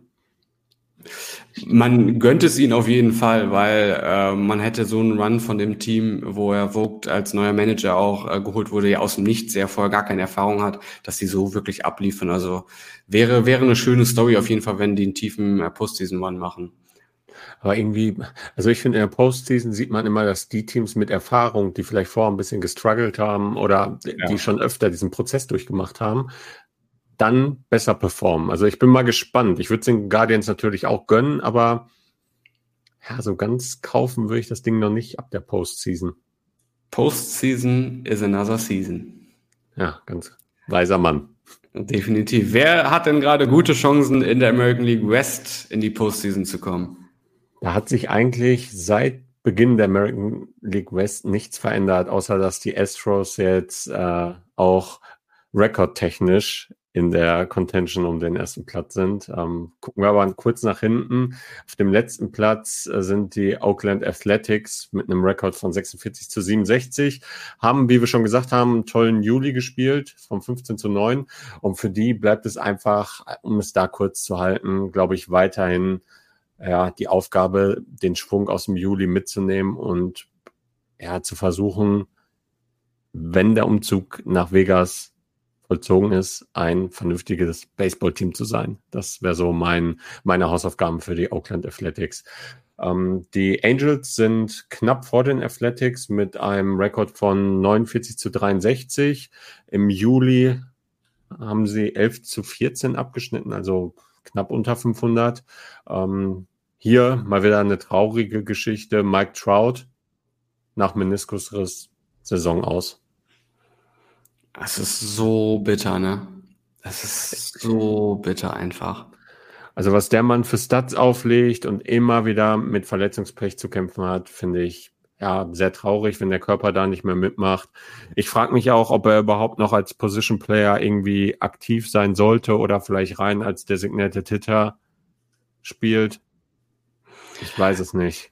Man gönnt es ihnen auf jeden Fall, weil man hätte so einen Run von dem Team, wo er Vogt als neuer Manager auch geholt wurde, ja aus dem Nichts, der vorher gar keine Erfahrung hat, dass sie so wirklich abliefern. Also wäre eine schöne Story auf jeden Fall, wenn die einen tiefen Postseason-Run machen. Aber irgendwie, also ich finde, in der Postseason sieht man immer, dass die Teams mit Erfahrung, die vielleicht vorher ein bisschen gestruggelt haben oder die schon öfter diesen Prozess durchgemacht haben, dann besser performen. Also ich bin mal gespannt. Ich würde es den Guardians natürlich auch gönnen, aber ja, so ganz kaufen würde ich das Ding noch nicht ab der Postseason. Postseason is another season. Ja, ganz weiser Mann. Definitiv. Wer hat denn gerade gute Chancen, in der American League West in die Postseason zu kommen? Da hat sich eigentlich seit Beginn der American League West nichts verändert, außer dass die Astros jetzt auch rekordtechnisch in der Contention um den ersten Platz sind. Gucken wir aber kurz nach hinten. Auf dem letzten Platz sind die Oakland Athletics mit einem Rekord von 46-67. Haben, wie wir schon gesagt haben, einen tollen Juli gespielt, von 15-9. Und für die bleibt es einfach, um es da kurz zu halten, glaube ich, weiterhin die Aufgabe, den Schwung aus dem Juli mitzunehmen und zu versuchen, wenn der Umzug nach Vegas vollzogen ist, ein vernünftiges Baseballteam zu sein. Das wäre so meine Hausaufgaben für die Oakland Athletics. Die Angels sind knapp vor den Athletics mit einem Rekord von 49-63. Im Juli haben sie 11-14 abgeschnitten, also knapp unter 500. Hier mal wieder eine traurige Geschichte. Mike Trout nach Meniskusriss Saison aus. Das ist so bitter, ne? Das ist so bitter einfach. Also was der Mann für Stats auflegt und immer wieder mit Verletzungspech zu kämpfen hat, finde ich sehr traurig, wenn der Körper da nicht mehr mitmacht. Ich frage mich auch, ob er überhaupt noch als Position Player irgendwie aktiv sein sollte oder vielleicht rein als Designated Hitter spielt. Ich weiß es nicht.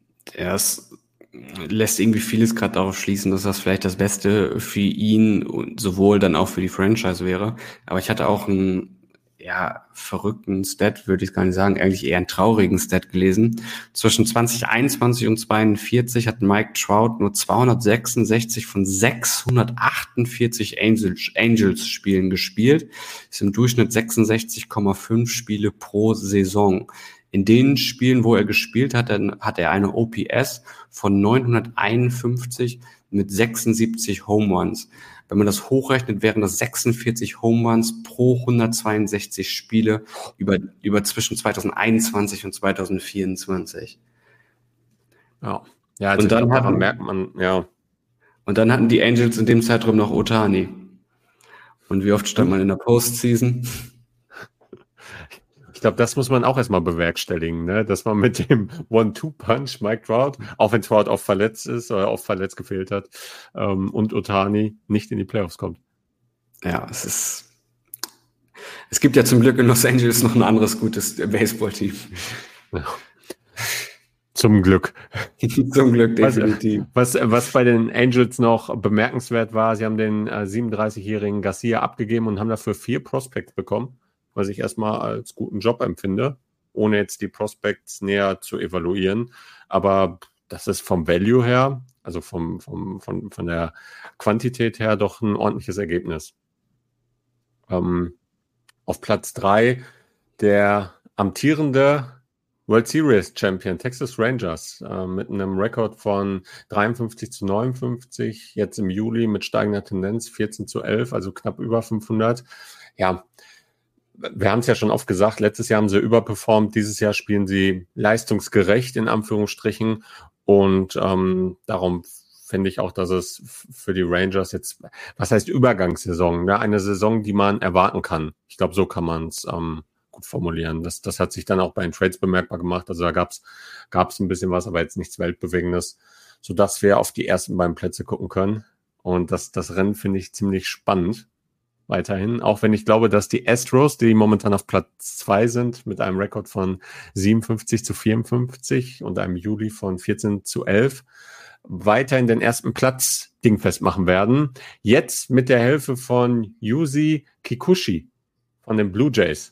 Lässt irgendwie vieles gerade darauf schließen, dass das vielleicht das Beste für ihn und sowohl dann auch für die Franchise wäre. Aber ich hatte auch einen verrückten Stat, würde ich gar nicht sagen, eigentlich eher einen traurigen Stat gelesen. Zwischen 2021 und 42 hat Mike Trout nur 266 von 648 Angels-Spielen gespielt. Das ist im Durchschnitt 66,5 Spiele pro Saison. In den Spielen, wo er gespielt hat, hat er eine OPS von 951 mit 76 Home Runs. Wenn man das hochrechnet, wären das 46 Home Runs pro 162 Spiele über zwischen 2021 und 2024. Ja, also und dann daran merkt man, Und dann hatten die Angels in dem Zeitraum noch Ohtani. Und wie oft stand man in der Postseason? Ich glaube, das muss man auch erstmal bewerkstelligen, ne? Dass man mit dem One-Two-Punch Mike Trout, auch wenn Trout oft verletzt ist oder oft verletzt gefehlt hat, und Ohtani nicht in die Playoffs kommt. Ja, es gibt ja zum Glück in Los Angeles noch ein anderes gutes Baseballteam. Ja. Zum Glück. Zum Glück, definitiv. Was bei den Angels noch bemerkenswert war, sie haben den 37-jährigen Garcia abgegeben und haben dafür 4 Prospects bekommen, was ich erstmal als guten Job empfinde, ohne jetzt die Prospects näher zu evaluieren. Aber das ist vom Value her, also von der Quantität her, doch ein ordentliches Ergebnis. Auf Platz 3 der amtierende World Series Champion Texas Rangers mit einem Rekord von 53-59, jetzt im Juli mit steigender Tendenz 14-11, also knapp über 500. Ja, wir haben es ja schon oft gesagt, letztes Jahr haben sie überperformt, dieses Jahr spielen sie leistungsgerecht in Anführungsstrichen und darum finde ich auch, dass es für die Rangers jetzt, was heißt Übergangssaison, ne? Eine Saison, die man erwarten kann. Ich glaube, so kann man es gut formulieren. Das hat sich dann auch bei den Trades bemerkbar gemacht, also da gab's ein bisschen was, aber jetzt nichts Weltbewegendes, sodass wir auf die ersten beiden Plätze gucken können und das Rennen finde ich ziemlich spannend. Weiterhin, auch wenn ich glaube, dass die Astros, die momentan auf Platz 2 sind, mit einem Rekord von 57-54 und einem Juli von 14-11, weiterhin den ersten Platz dingfest machen werden. Jetzt mit der Hilfe von Yuzi Kikuchi von den Blue Jays.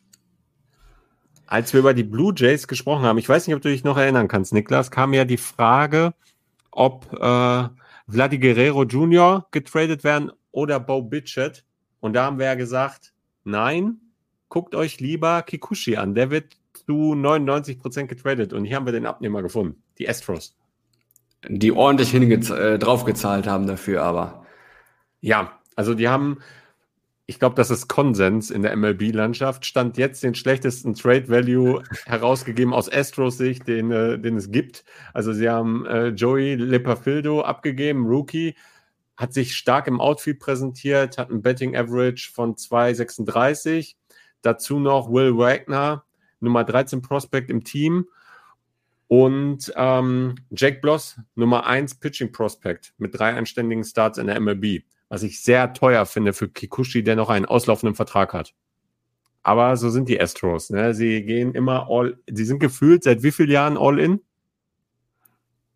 Als wir über die Blue Jays gesprochen haben, ich weiß nicht, ob du dich noch erinnern kannst, Niklas, kam ja die Frage, ob Vladdy Guerrero Jr. getradet werden oder Bo Bichette. Und da haben wir ja gesagt, nein, guckt euch lieber Kikuchi an. Der wird zu 99% getradet. Und hier haben wir den Abnehmer gefunden, die Astros. Die ordentlich draufgezahlt haben dafür, aber. Ja, also die haben, ich glaube, das ist Konsens in der MLB-Landschaft, Stand jetzt den schlechtesten Trade-Value herausgegeben aus Astros-Sicht, den es gibt. Also sie haben Joey Lepafildo abgegeben, Rookie, hat sich stark im Outfield präsentiert, hat ein Betting Average von 2,36. Dazu noch Will Wagner, Nummer 13 Prospect im Team. Und Jack Bloss, Nummer 1 Pitching Prospect mit 3 anständigen Starts in der MLB. Was ich sehr teuer finde für Kikuchi, der noch einen auslaufenden Vertrag hat. Aber so sind die Astros. Ne? Sie gehen immer sie sind gefühlt seit wie vielen Jahren all in?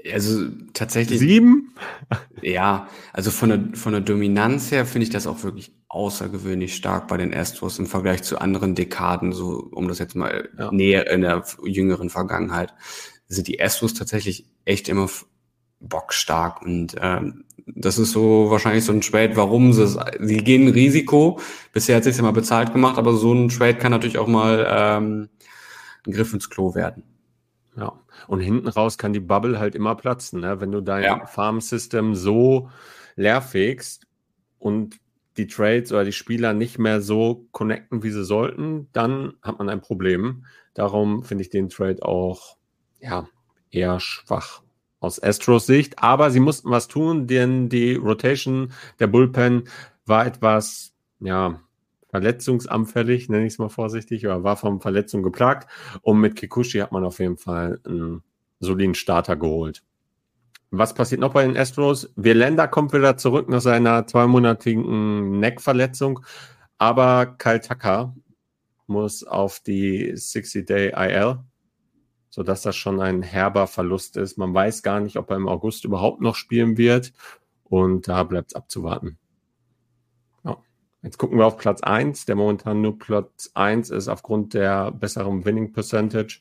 Also tatsächlich. 7? Ja, also von der Dominanz her finde ich das auch wirklich außergewöhnlich stark bei den Astros im Vergleich zu anderen Dekaden, so um das jetzt mal näher in der jüngeren Vergangenheit, sind die Astros tatsächlich echt immer bockstark und das ist so wahrscheinlich so ein Trade, warum sie gehen Risiko, bisher hat sich's ja mal bezahlt gemacht, aber so ein Trade kann natürlich auch mal ein Griff ins Klo werden. Ja, und hinten raus kann die Bubble halt immer platzen, ne? Wenn du dein Farm-System so leerfegst und die Trades oder die Spieler nicht mehr so connecten, wie sie sollten, dann hat man ein Problem. Darum finde ich den Trade auch eher schwach aus Astros Sicht. Aber sie mussten was tun, denn die Rotation der Bullpen war etwas, verletzungsanfällig, nenne ich es mal vorsichtig, oder war von Verletzung geplagt. Und mit Kikuchi hat man auf jeden Fall einen soliden Starter geholt. Was passiert noch bei den Astros? Verlander kommt wieder zurück nach seiner 2-monatigen Neckverletzung, aber Kyle Tucker muss auf die 60-Day IL, sodass das schon ein herber Verlust ist. Man weiß gar nicht, ob er im August überhaupt noch spielen wird und da bleibt es abzuwarten. Jetzt gucken wir auf Platz 1, der momentan nur Platz 1 ist aufgrund der besseren Winning Percentage.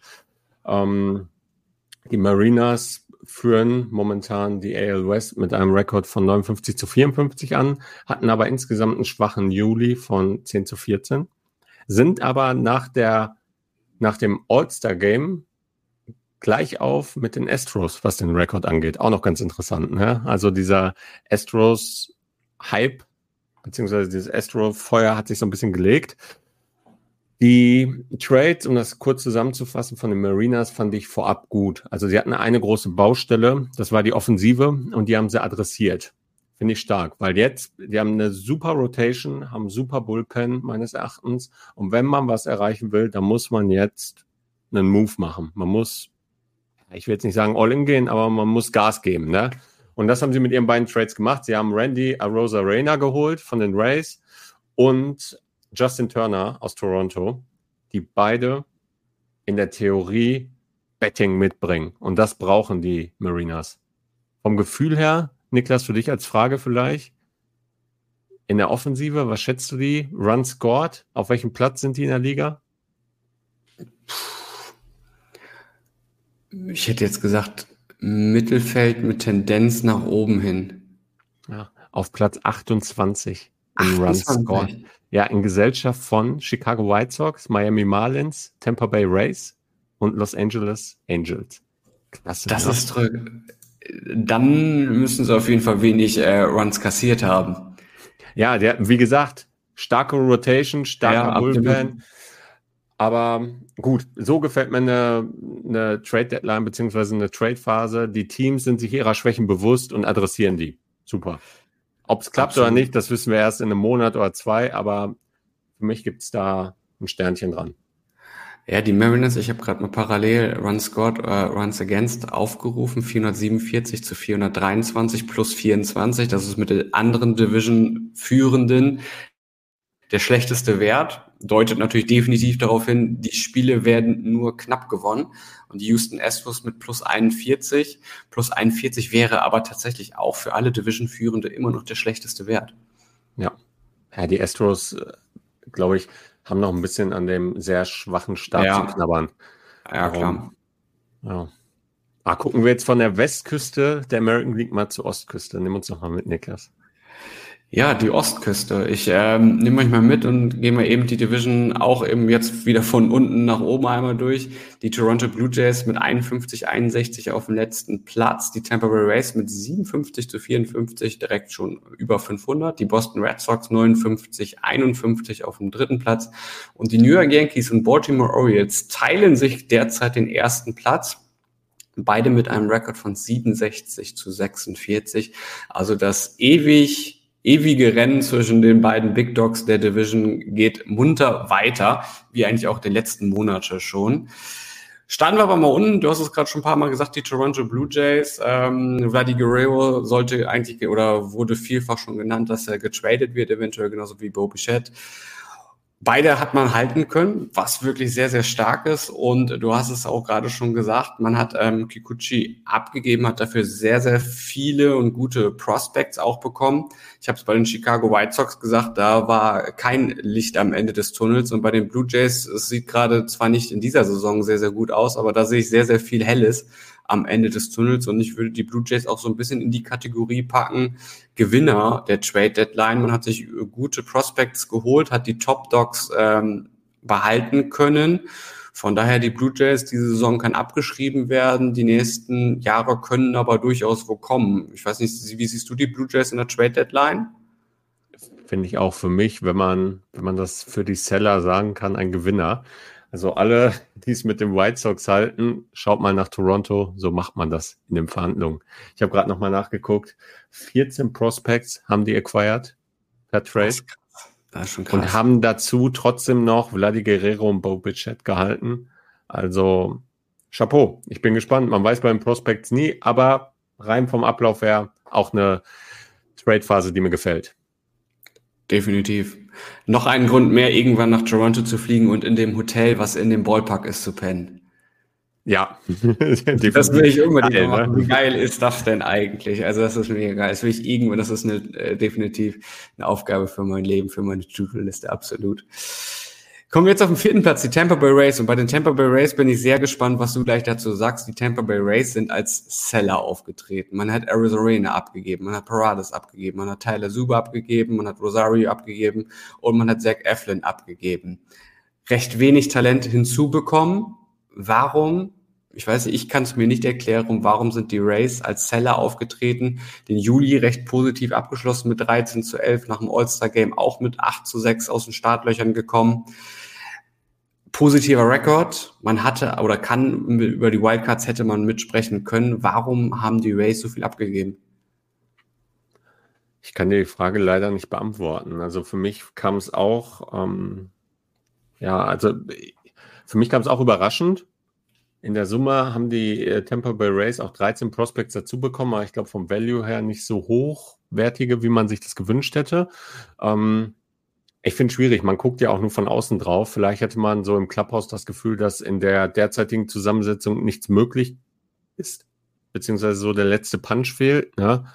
Die Mariners führen momentan die AL West mit einem Rekord von 59-54 an, hatten aber insgesamt einen schwachen Juli von 10-14, sind aber nach dem All-Star-Game gleich auf mit den Astros, was den Rekord angeht. Auch noch ganz interessant, ne? Also dieser Astros-Hype beziehungsweise dieses Astro-Feuer hat sich so ein bisschen gelegt. Die Trades, um das kurz zusammenzufassen, von den Mariners fand ich vorab gut. Also sie hatten eine große Baustelle, das war die Offensive und die haben sie adressiert. Finde ich stark, weil jetzt, die haben eine super Rotation, haben super Bullpen meines Erachtens und wenn man was erreichen will, dann muss man jetzt einen Move machen. Man muss, ich will jetzt nicht sagen All-In gehen, aber man muss Gas geben, ne? Und das haben sie mit ihren beiden Trades gemacht. Sie haben Randy Arozarena geholt von den Rays und Justin Turner aus Toronto, die beide in der Theorie Betting mitbringen. Und das brauchen die Mariners. Vom Gefühl her, Niklas, für dich als Frage vielleicht, in der Offensive, was schätzt du die? Runs scored? Auf welchem Platz sind die in der Liga? Ich hätte jetzt gesagt, Mittelfeld mit Tendenz nach oben hin. Ja, auf Platz 28 in Runs scored. Ja, in Gesellschaft von Chicago White Sox, Miami Marlins, Tampa Bay Rays und Los Angeles Angels. Klasse. Das ist toll. Dann müssen sie auf jeden Fall wenig Runs kassiert haben. Ja, wie gesagt, starke Rotation, starker Bullpen. Aber gut, so gefällt mir eine Trade-Deadline beziehungsweise eine Trade-Phase. Die Teams sind sich ihrer Schwächen bewusst und adressieren die. Super. Ob es klappt oder nicht, das wissen wir erst in einem Monat oder 2, aber für mich gibt es da ein Sternchen dran. Ja, die Mariners, ich habe gerade mal parallel Runs scored, Runs against aufgerufen, 447-423 plus 24. Das ist mit den anderen Division-Führenden der schlechteste Wert. Deutet natürlich definitiv darauf hin, die Spiele werden nur knapp gewonnen. Und die Houston Astros mit plus 41. Plus 41 wäre aber tatsächlich auch für alle Division-Führende immer noch der schlechteste Wert. Ja, die Astros, glaube ich, haben noch ein bisschen an dem sehr schwachen Start zu knabbern. Ja, klar. Ja. Gucken wir jetzt von der Westküste der American League mal zur Ostküste. Nimm uns noch mal mit, Niklas. Ja, die Ostküste. Ich nehme euch mal mit und gehe mal eben die Division auch eben jetzt wieder von unten nach oben einmal durch. Die Toronto Blue Jays mit 51-61 auf dem letzten Platz. Die Tampa Bay Rays mit 57-54 direkt schon über 500. Die Boston Red Sox 59-51 auf dem dritten Platz. Und die New York Yankees und Baltimore Orioles teilen sich derzeit den ersten Platz. Beide mit einem Rekord von 67-46. Also das ewige Rennen zwischen den beiden Big Dogs der Division geht munter weiter, wie eigentlich auch die letzten Monate schon. Starten wir aber mal unten. Du hast es gerade schon ein paar Mal gesagt, die Toronto Blue Jays. Vladdy Guerrero sollte eigentlich oder wurde vielfach schon genannt, dass er getradet wird, eventuell genauso wie Bo Bichette. Beide hat man halten können, was wirklich sehr, sehr stark ist. Und du hast es auch gerade schon gesagt, man hat Kikuchi abgegeben, hat dafür sehr, sehr viele und gute Prospects auch bekommen. Ich habe es bei den Chicago White Sox gesagt, da war kein Licht am Ende des Tunnels. Und bei den Blue Jays, es sieht gerade zwar nicht in dieser Saison sehr, sehr gut aus, aber da sehe ich sehr, sehr viel Helles am Ende des Tunnels. Und ich würde die Blue Jays auch so ein bisschen in die Kategorie packen, Gewinner der Trade Deadline. Man hat sich gute Prospects geholt, hat die Top Dogs behalten können. Von daher, die Blue Jays, diese Saison kann abgeschrieben werden. Die nächsten Jahre können aber durchaus wo kommen. Ich weiß nicht, wie siehst du die Blue Jays in der Trade Deadline? Finde ich auch für mich, wenn man das für die Seller sagen kann, ein Gewinner. Also alle, die es mit den White Sox halten, schaut mal nach Toronto, so macht man das in den Verhandlungen. Ich habe gerade nochmal nachgeguckt, 14 Prospects haben die acquired per Trade. Das ist schon krass. Und haben dazu trotzdem noch Vladdy Guerrero und Bo Bichette gehalten. Also Chapeau, ich bin gespannt. Man weiß bei den Prospects nie, aber rein vom Ablauf her auch eine Trade-Phase, die mir gefällt. Definitiv. Noch einen Grund mehr, irgendwann nach Toronto zu fliegen und in dem Hotel, was in dem Ballpark ist, zu pennen. Ja. Das will ich unbedingt geil, machen. ne? Wie geil ist das denn eigentlich? Also das ist mega geil. Das will ich irgendwann, das ist definitiv eine Aufgabe für mein Leben, für meine To-Do-Liste, absolut. Kommen wir jetzt auf den 4. Platz, die Tampa Bay Rays. Und bei den Tampa Bay Rays bin ich sehr gespannt, was du gleich dazu sagst. Die Tampa Bay Rays sind als Seller aufgetreten. Man hat Arizona abgegeben, man hat Paredes abgegeben, man hat Tyler Zuber abgegeben, man hat Rosario abgegeben und man hat Zach Eflin abgegeben. Recht wenig Talent hinzubekommen. Warum? Ich weiß nicht, ich kann es mir nicht erklären, warum sind die Rays als Seller aufgetreten. Den Juli recht positiv abgeschlossen mit 13-11, nach dem All-Star-Game auch mit 8-6 aus den Startlöchern gekommen. Positiver Rekord. Man hatte oder kann, über die Wildcards hätte man mitsprechen können. Warum haben die Rays so viel abgegeben? Ich kann dir die Frage leider nicht beantworten. Also für mich kam es auch, für mich kam es auch überraschend. In der Summe haben die Tampa Bay Rays auch 13 Prospects dazu bekommen, aber ich glaube vom Value her nicht so hochwertige, wie man sich das gewünscht hätte. Ich finde es schwierig, man guckt ja auch nur von außen drauf. Vielleicht hätte man so im Clubhouse das Gefühl, dass in der derzeitigen Zusammensetzung nichts möglich ist, beziehungsweise so der letzte Punch fehlt, ne?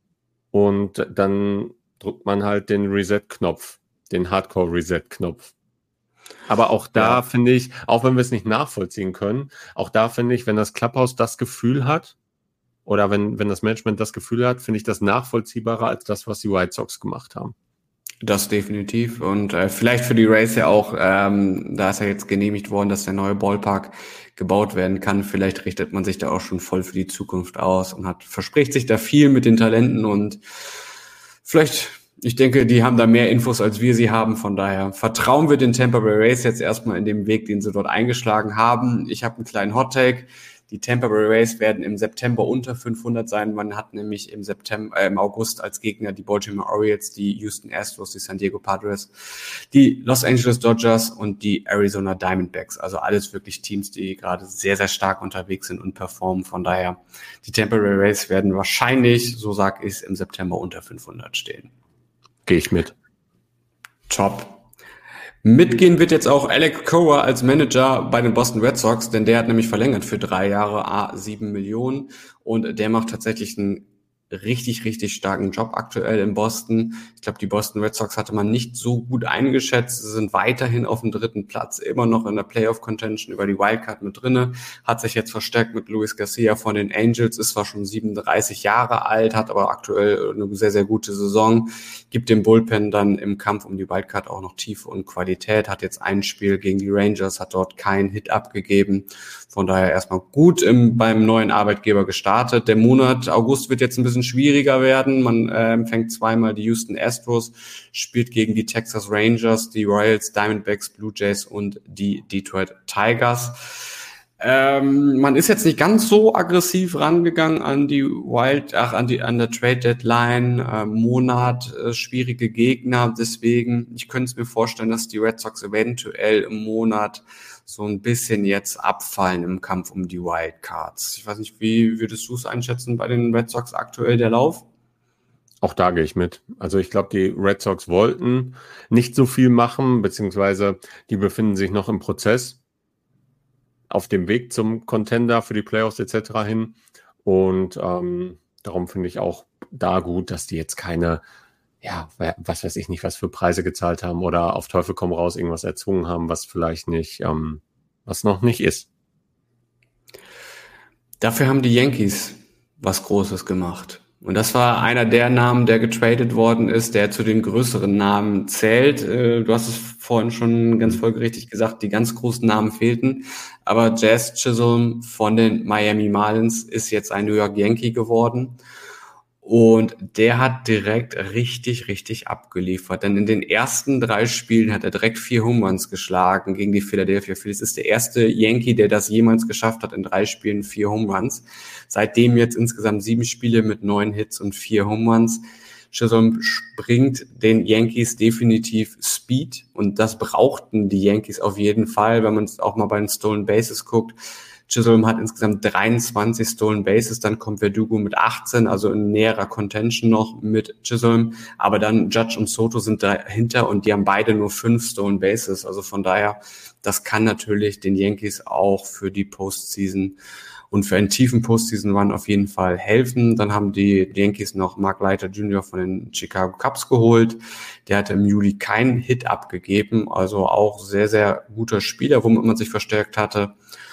Und dann drückt man halt den Reset-Knopf, den Hardcore-Reset-Knopf. Aber auch da finde ich, auch wenn wir es nicht nachvollziehen können, auch da finde ich, wenn das Clubhouse das Gefühl hat, oder wenn das Management das Gefühl hat, finde ich das nachvollziehbarer als das, was die White Sox gemacht haben. Das definitiv. Und vielleicht für die Rays ja auch, da ist ja jetzt genehmigt worden, dass der neue Ballpark gebaut werden kann. Vielleicht richtet man sich da auch schon voll für die Zukunft aus und verspricht sich da viel mit den Talenten und vielleicht, ich denke, die haben da mehr Infos, als wir sie haben. Von daher vertrauen wir den Tampa Bay Rays jetzt erstmal in dem Weg, den sie dort eingeschlagen haben. Ich habe einen kleinen Hot-Take. Die Tampa Bay Rays werden im September unter 500 sein. Man hat nämlich im August als Gegner die Baltimore Orioles, die Houston Astros, die San Diego Padres, die Los Angeles Dodgers und die Arizona Diamondbacks. Also alles wirklich Teams, die gerade sehr, sehr stark unterwegs sind und performen. Von daher, die Tampa Bay Rays werden wahrscheinlich, so sag ich es, im September unter 500 stehen. Gehe ich mit. Top. Mitgehen wird jetzt auch Alec Cora als Manager bei den Boston Red Sox, denn der hat nämlich verlängert für 3 Jahre, 7 Millionen und der macht tatsächlich einen richtig, richtig starken Job aktuell in Boston. Ich glaube, die Boston Red Sox hatte man nicht so gut eingeschätzt. Sie sind weiterhin auf dem 3. Platz, immer noch in der Playoff-Contention über die Wildcard mit drinne. Hat sich jetzt verstärkt mit Luis Garcia von den Angels, ist zwar schon 37 Jahre alt, hat aber aktuell eine sehr, sehr gute Saison. Gibt dem Bullpen dann im Kampf um die Wildcard auch noch Tiefe und Qualität. Hat jetzt ein Spiel gegen die Rangers, hat dort keinen Hit abgegeben. Von daher erstmal gut beim neuen Arbeitgeber gestartet. Der Monat August wird jetzt ein bisschen schwieriger werden. Man empfängt zweimal die Houston Astros, spielt gegen die Texas Rangers, die Royals, Diamondbacks, Blue Jays und die Detroit Tigers. Man ist jetzt nicht ganz so aggressiv rangegangen an der Trade Deadline, schwierige Gegner. Deswegen, ich könnte es mir vorstellen, dass die Red Sox eventuell im Monat so ein bisschen jetzt abfallen im Kampf um die Wildcards. Ich weiß nicht, wie würdest du es einschätzen bei den Red Sox aktuell, der Lauf? Auch da gehe ich mit. Also ich glaube, die Red Sox wollten nicht so viel machen, beziehungsweise die befinden sich noch im Prozess auf dem Weg zum Contender für die Playoffs etc. hin. Und darum finde ich auch da gut, dass die jetzt keine, ja, was weiß ich nicht, was für Preise gezahlt haben oder auf Teufel komm raus irgendwas erzwungen haben, was vielleicht nicht, was noch nicht ist. Dafür haben die Yankees was Großes gemacht. Und das war einer der Namen, der getradet worden ist, der zu den größeren Namen zählt. Du hast es vorhin schon ganz folgerichtig gesagt, die ganz großen Namen fehlten. Aber Jazz Chisholm von den Miami Marlins ist jetzt ein New York Yankee geworden. Und der hat direkt richtig abgeliefert. Denn in den ersten 3 Spielen hat er direkt 4 Home Runs geschlagen gegen die Philadelphia Phillies. Ist der erste Yankee, der das jemals geschafft hat, in 3 Spielen 4 Home Runs. Seitdem jetzt insgesamt 7 Spiele mit 9 Hits und 4 Home Runs. Chisholm bringt den Yankees definitiv Speed. Und das brauchten die Yankees auf jeden Fall, wenn man es auch mal bei den Stolen Bases guckt. Chisholm hat insgesamt 23 Stolen Bases, dann kommt Verdugo mit 18, also in näherer Contention noch mit Chisholm, aber dann Judge und Soto sind dahinter und die haben beide nur 5 Stolen Bases, also von daher, das kann natürlich den Yankees auch für die Postseason und für einen tiefen Postseason-Run auf jeden Fall helfen. Dann haben die Yankees noch Mark Leiter Jr. von den Chicago Cubs geholt. Der hatte im Juli keinen Hit abgegeben, also auch sehr guter Spieler, womit man sich verstärkt hatte.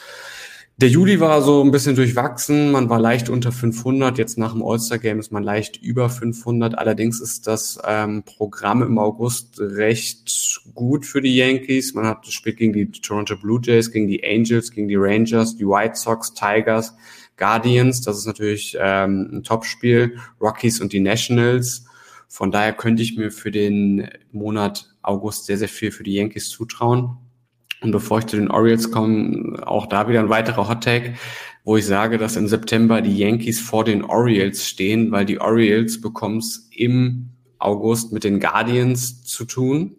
Der Juli war so ein bisschen durchwachsen, man war leicht unter 500, jetzt nach dem All-Star-Game ist man leicht über 500, allerdings ist das Programm im August recht gut für die Yankees. Man hat gespielt gegen die Toronto Blue Jays, gegen die Angels, gegen die Rangers, die White Sox, Tigers, Guardians, das ist natürlich ein Topspiel, Rockies und die Nationals. Von daher könnte ich mir für den Monat August sehr viel für die Yankees zutrauen. Und bevor ich zu den Orioles komme, auch da wieder ein weiterer Hot-Take, wo ich sage, dass im September die Yankees vor den Orioles stehen, weil die Orioles bekommen es im August mit den Guardians zu tun,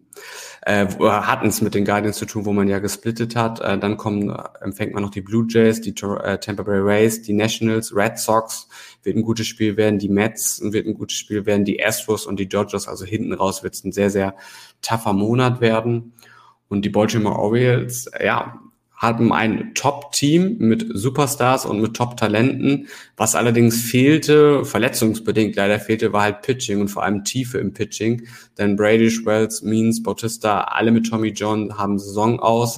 hatten es mit den Guardians zu tun, wo man ja gesplittet hat. Dann empfängt man noch die Blue Jays, die Tampa Bay Rays, die Nationals, Red Sox, wird ein gutes Spiel werden, die Mets wird ein gutes Spiel werden, die Astros und die Dodgers, also hinten raus wird es ein sehr tougher Monat werden. Und die Baltimore Orioles, ja, haben ein Top-Team mit Superstars und mit Top-Talenten. Was allerdings fehlte, verletzungsbedingt leider fehlte, war halt Pitching und vor allem Tiefe im Pitching. Denn Brady, Wells, Means, Bautista, alle mit Tommy John haben Saison aus.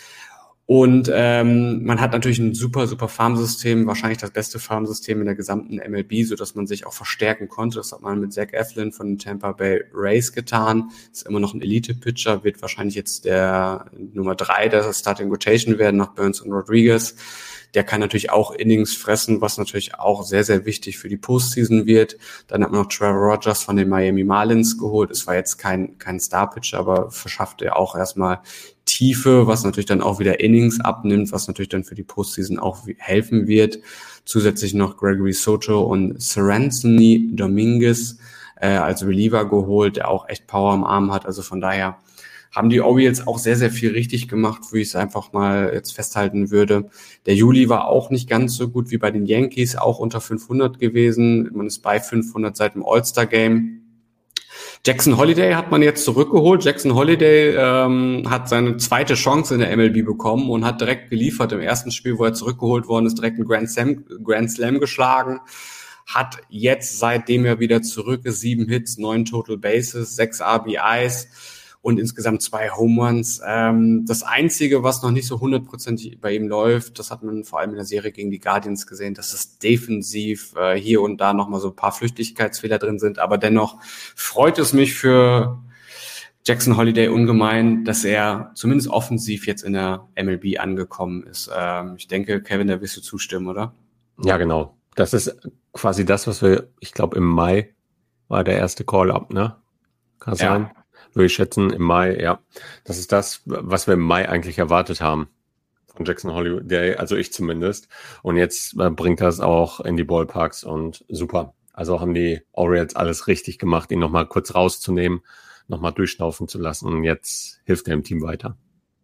Und man hat natürlich ein super Farmsystem, wahrscheinlich das beste Farmsystem in der gesamten MLB, so dass man sich auch verstärken konnte. Das hat man mit Zach Eflin von den Tampa Bay Rays getan. Ist immer noch ein Elite-Pitcher, wird wahrscheinlich jetzt der Nummer 3 der Starting Rotation werden nach Burns und Rodriguez. Der kann natürlich auch Innings fressen, was natürlich auch sehr wichtig für die Postseason wird. Dann hat man noch Trevor Rogers von den Miami Marlins geholt. Es war jetzt kein Star-Pitcher, aber verschafft er auch erstmal Tiefe, was natürlich dann auch wieder Innings abnimmt, was natürlich dann für die Postseason auch helfen wird. Zusätzlich noch Gregory Soto und Seranthony Dominguez als Reliever geholt, der auch echt Power am Arm hat. Also von daher haben die Orioles auch sehr viel richtig gemacht, wo ich es einfach mal jetzt festhalten würde. Der Juli war auch nicht ganz so gut wie bei den Yankees, auch unter 500 gewesen. Man ist bei 500 seit dem All-Star-Game. Jackson Holliday hat man jetzt zurückgeholt. Jackson Holliday hat seine zweite Chance in der MLB bekommen und hat direkt geliefert. Im ersten Spiel, wo er zurückgeholt worden ist, direkt einen Grand Slam geschlagen. Hat jetzt, seitdem er wieder zurück ist, 7 Hits, 9 Total Bases, 6 RBIs und insgesamt 2 Home Runs. Das Einzige, was noch nicht so 100% bei ihm läuft, das hat man vor allem in der Serie gegen die Guardians gesehen, dass es defensiv hier und da nochmal so ein paar Flüchtigkeitsfehler drin sind. Aber dennoch freut es mich für Jackson Holliday ungemein, dass er zumindest offensiv jetzt in der MLB angekommen ist. Ich denke, Kevin, da wirst du zustimmen, oder? Ja, genau. Das ist quasi das, was ich glaube, im Mai war der erste Call-Up, ne? Kann sein? Würde ich schätzen, im Mai, ja. Das ist das, was wir im Mai eigentlich erwartet haben von Jackson Holliday, also ich zumindest. Und jetzt bringt das auch in die Ballparks und super. Also haben die Orioles alles richtig gemacht, ihn nochmal kurz rauszunehmen, nochmal durchschnaufen zu lassen und jetzt hilft er dem Team weiter.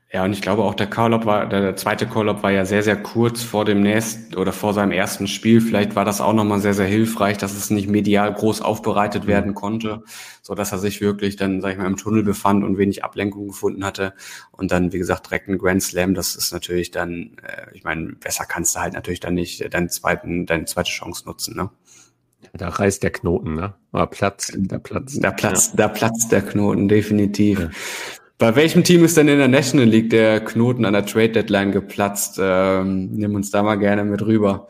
Ja, und ich glaube auch der zweite Call-Up war ja sehr, sehr kurz vor dem nächsten oder vor seinem ersten Spiel. Vielleicht war das auch nochmal sehr, sehr hilfreich, dass es nicht medial groß aufbereitet werden konnte, so dass er sich wirklich dann, sag ich mal, im Tunnel befand und wenig Ablenkung gefunden hatte. Und dann, wie gesagt, direkt ein Grand Slam. Das ist natürlich dann, ich meine, besser kannst du halt natürlich dann nicht deine zweite Chance nutzen, ne? Da reißt der Knoten, ne? Oder platzt, der platzt. Da platzt der Knoten, definitiv. Ja. Bei welchem Team ist denn in der National League der Knoten an der Trade Deadline geplatzt? Nimm uns da mal gerne mit rüber.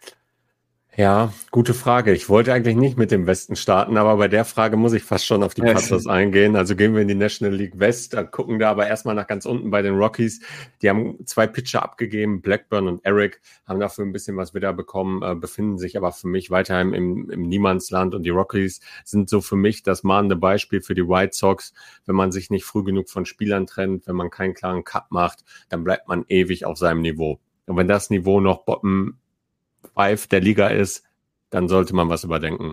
Ja, gute Frage. Ich wollte eigentlich nicht mit dem Westen starten, aber bei der Frage muss ich fast schon auf die Padres eingehen. Also gehen wir in die National League West, gucken da aber erstmal nach ganz unten bei den Rockies. Die haben 2 Pitcher abgegeben, Blackburn und Eric, haben dafür ein bisschen was wieder bekommen, befinden sich aber für mich weiterhin im Niemandsland, und die Rockies sind so für mich das mahnende Beispiel für die White Sox. Wenn man sich nicht früh genug von Spielern trennt, wenn man keinen klaren Cut macht, dann bleibt man ewig auf seinem Niveau. Und wenn das Niveau noch Bottom 5 der Liga ist, dann sollte man was überdenken.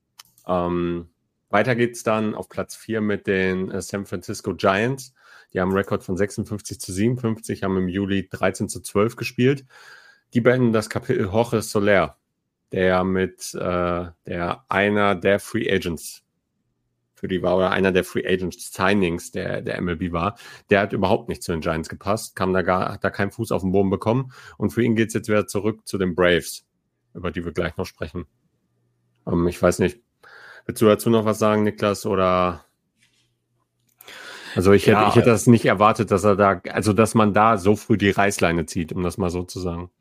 Weiter geht's dann auf Platz 4 mit den San Francisco Giants. Die haben einen Rekord von 56-57, haben im Juli 13-12 gespielt. Die beenden das Kapitel Jorge Soler, der der einer der Free Agents für die war, oder einer der Free Agents Signings der MLB war. Der hat überhaupt nicht zu den Giants gepasst, hat da keinen Fuß auf den Boden bekommen, und für ihn geht's jetzt wieder zurück zu den Braves, über die wir gleich noch sprechen. Ich weiß nicht, willst du dazu noch was sagen, Niklas, oder? Also ich hätte das nicht erwartet, dass man da so früh die Reißleine zieht, um das mal so zu sagen.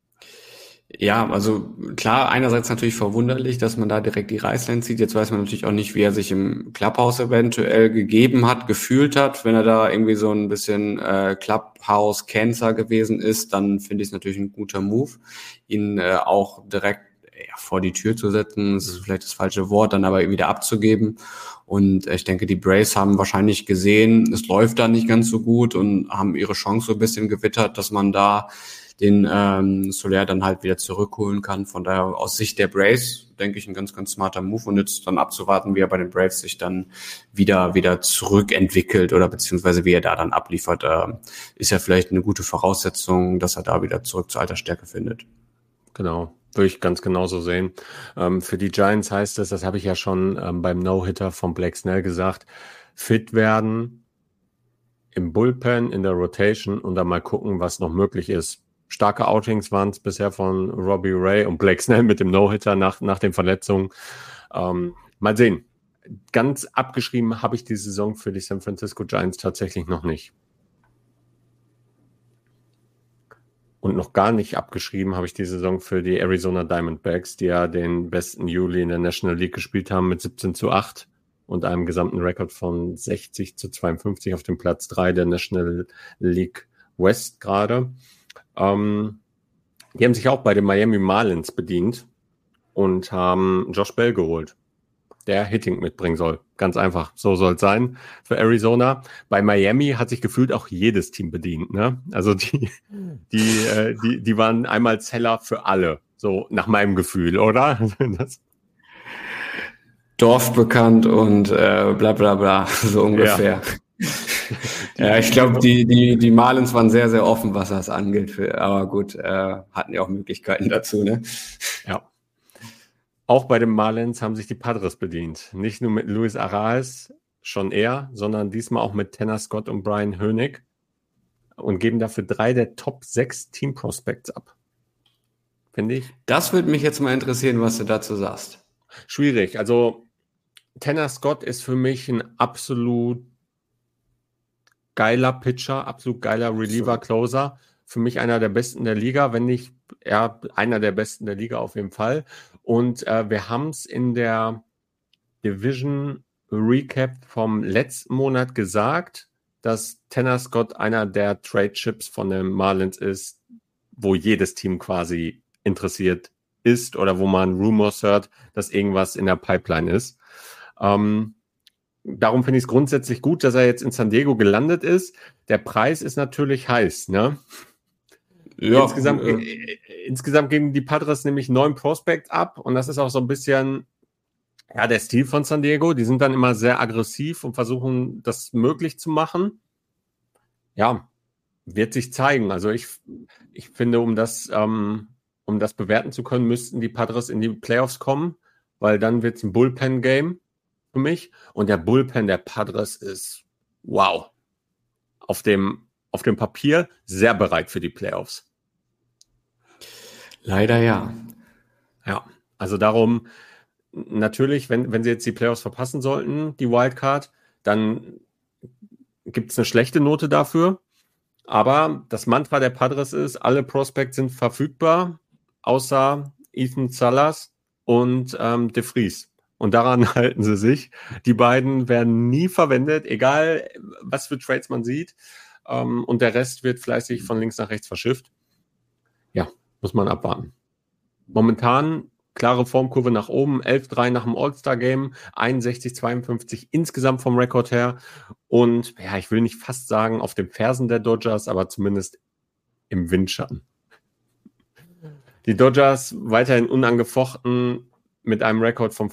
Ja, also klar, einerseits natürlich verwunderlich, dass man da direkt die Reißleine zieht. Jetzt weiß man natürlich auch nicht, wie er sich im Clubhouse eventuell gefühlt hat. Wenn er da irgendwie so ein bisschen Clubhouse-Cancer gewesen ist, dann finde ich es natürlich ein guter Move, ihn auch direkt vor die Tür zu setzen. Das ist vielleicht das falsche Wort, dann aber wieder abzugeben. Und ich denke, die Braves haben wahrscheinlich gesehen, es läuft da nicht ganz so gut, und haben ihre Chance so ein bisschen gewittert, dass man da den Soler dann halt wieder zurückholen kann. Von daher aus Sicht der Braves, denke ich, ein ganz, ganz smarter Move, und jetzt dann abzuwarten, wie er bei den Braves sich dann wieder zurückentwickelt oder beziehungsweise wie er da dann abliefert, ist ja vielleicht eine gute Voraussetzung, dass er da wieder zurück zur alter Stärke findet. Genau, würde ich ganz genauso sehen. Für die Giants heißt es, das habe ich ja schon beim No-Hitter von Blake Snell gesagt, fit werden im Bullpen, in der Rotation, und dann mal gucken, was noch möglich ist. Starke Outings waren es bisher von Robbie Ray und Blake Snell mit dem No-Hitter nach den Verletzungen. Mal sehen. Ganz abgeschrieben habe ich die Saison für die San Francisco Giants tatsächlich noch nicht. Und noch gar nicht abgeschrieben habe ich die Saison für die Arizona Diamondbacks, die ja den besten Juli in der National League gespielt haben mit 17-8 und einem gesamten Rekord von 60-52 auf dem Platz 3 der National League West gerade. Die haben sich auch bei den Miami Marlins bedient und haben Josh Bell geholt, der Hitting mitbringen soll. Ganz einfach, so soll es sein für Arizona. Bei Miami hat sich gefühlt auch jedes Team bedient, ne? Also die waren einmal Seller für alle, so nach meinem Gefühl, oder? Dorf bekannt und bla bla bla, so ungefähr. Ja, ich glaube, die Marlins waren sehr, sehr offen, was das angeht. Aber gut, hatten ja auch Möglichkeiten dazu, ne? Ja. Auch bei den Marlins haben sich die Padres bedient. Nicht nur mit Luis Arraez, schon eher, sondern diesmal auch mit Tanner Scott und Brian Hönig, und geben dafür 3 der Top 6 Team Prospects ab. Finde ich. Das würde mich jetzt mal interessieren, was du dazu sagst. Schwierig. Also Tanner Scott ist für mich ein absolut geiler Pitcher, absolut geiler Reliever-Closer. Für mich einer der besten der Liga, wenn nicht einer der besten der Liga auf jeden Fall. Und wir haben es in der Division Recap vom letzten Monat gesagt, dass Tanner Scott einer der Trade-Chips von den Marlins ist, wo jedes Team quasi interessiert ist oder wo man Rumors hört, dass irgendwas in der Pipeline ist. Darum finde ich es grundsätzlich gut, dass er jetzt in San Diego gelandet ist. Der Preis ist natürlich heiß, ne? Ja, insgesamt geben die Padres nämlich 9 Prospects ab, und das ist auch so ein bisschen der Stil von San Diego. Die sind dann immer sehr aggressiv und versuchen, das möglich zu machen. Ja, wird sich zeigen. Also ich finde, um das bewerten zu können, müssten die Padres in die Playoffs kommen, weil dann wird es ein Bullpen-Game für mich. Und der Bullpen der Padres ist wow. Auf dem Papier sehr bereit für die Playoffs. Leider ja. Ja, also darum, natürlich, wenn sie jetzt die Playoffs verpassen sollten, die Wildcard, dann gibt es eine schlechte Note dafür. Aber das Mantra der Padres ist, alle Prospects sind verfügbar, außer Ethan Salas und De Vries. Und daran halten sie sich. Die beiden werden nie verwendet, egal was für Trades man sieht. Und der Rest wird fleißig von links nach rechts verschifft. Ja, muss man abwarten. Momentan klare Formkurve nach oben, 11-3 nach dem All-Star-Game, 61-52 insgesamt vom Rekord her. Und ja, ich will nicht fast sagen auf den Fersen der Dodgers, aber zumindest im Windschatten. Die Dodgers weiterhin unangefochten mit einem Rekord von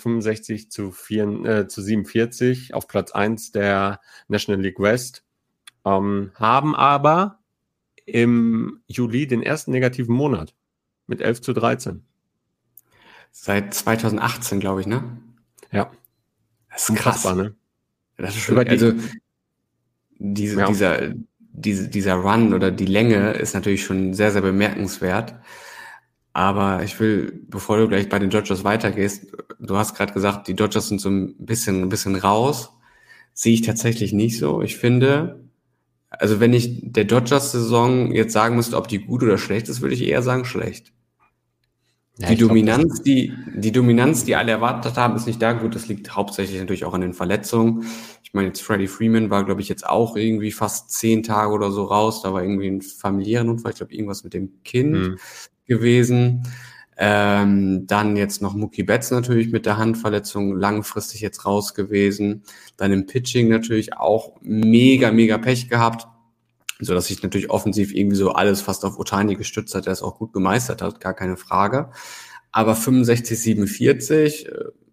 65-47 auf Platz 1 der National League West, haben aber im Juli den ersten negativen Monat mit 11-13. Seit 2018, glaube ich, ne? Ja. Das ist krass. Ne? Das ist schon, also dieser Run oder die Länge ist natürlich schon sehr, sehr bemerkenswert. Aber ich will, bevor du gleich bei den Dodgers weitergehst, du hast gerade gesagt, die Dodgers sind so ein bisschen raus. Sehe ich tatsächlich nicht so. Ich finde, also wenn ich der Dodgers-Saison jetzt sagen müsste, ob die gut oder schlecht ist, würde ich eher sagen schlecht. Ja, die Dominanz, die alle erwartet haben, ist nicht da. Gut, das liegt hauptsächlich natürlich auch an den Verletzungen. Ich meine, jetzt Freddie Freeman war, glaube ich, jetzt auch irgendwie fast 10 Tage oder so raus. Da war irgendwie ein familiärer Unfall, ich glaube, irgendwas mit dem Kind gewesen. Dann jetzt noch Mookie Betts natürlich mit der Handverletzung langfristig jetzt raus gewesen. Dann im Pitching natürlich auch mega Pech gehabt, so dass sich natürlich offensiv irgendwie so alles fast auf Ohtani gestützt hat, der es auch gut gemeistert hat, gar keine Frage. Aber 65-47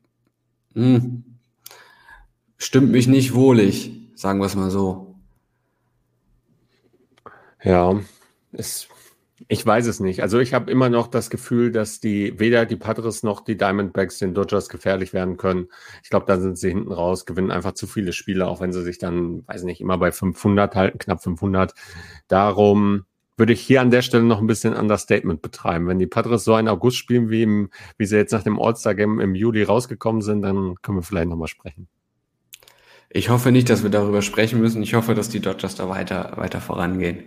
stimmt mich nicht wohlig, sagen wir es mal so. Ja, ich weiß es nicht. Also ich habe immer noch das Gefühl, dass weder die Padres noch die Diamondbacks den Dodgers gefährlich werden können. Ich glaube, da sind sie hinten raus, gewinnen einfach zu viele Spiele, auch wenn sie sich dann, weiß nicht, immer bei 500 halten, knapp 500. Darum würde ich hier an der Stelle noch ein bisschen Understatement betreiben. Wenn die Padres so einen August spielen, wie sie jetzt nach dem All-Star-Game im Juli rausgekommen sind, dann können wir vielleicht nochmal sprechen. Ich hoffe nicht, dass wir darüber sprechen müssen. Ich hoffe, dass die Dodgers da weiter vorangehen.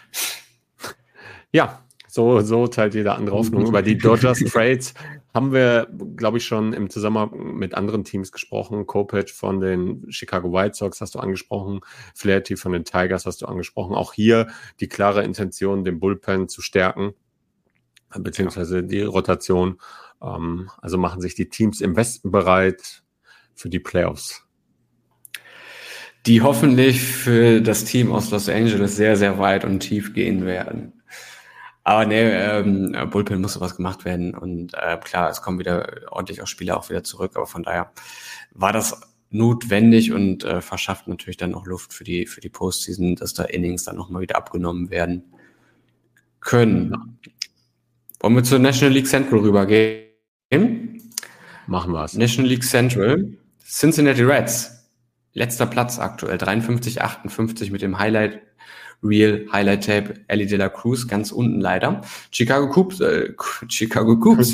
Ja, so teilt jeder andere Hoffnung. Über die Dodgers Trades haben wir, glaube ich, schon im Zusammenhang mit anderen Teams gesprochen. Kopech von den Chicago White Sox hast du angesprochen. Flaherty von den Tigers hast du angesprochen. Auch hier die klare Intention, den Bullpen zu stärken, beziehungsweise die Rotation. Also machen sich die Teams im Westen bereit für die Playoffs. Die hoffentlich für das Team aus Los Angeles sehr, sehr weit und tief gehen werden. Aber Bullpen muss sowas gemacht werden und klar, es kommen wieder ordentlich auch Spieler auch wieder zurück, aber von daher war das notwendig und verschafft natürlich dann auch Luft für die Postseason, dass da Innings dann nochmal wieder abgenommen werden können. Wollen wir zur National League Central rübergehen? Machen wir es. National League Central, Cincinnati Reds, letzter Platz aktuell, 53-58 mit dem Highlight Tape, Elly De La Cruz, ganz unten leider. Chicago Cubs, die Chicago Cubs,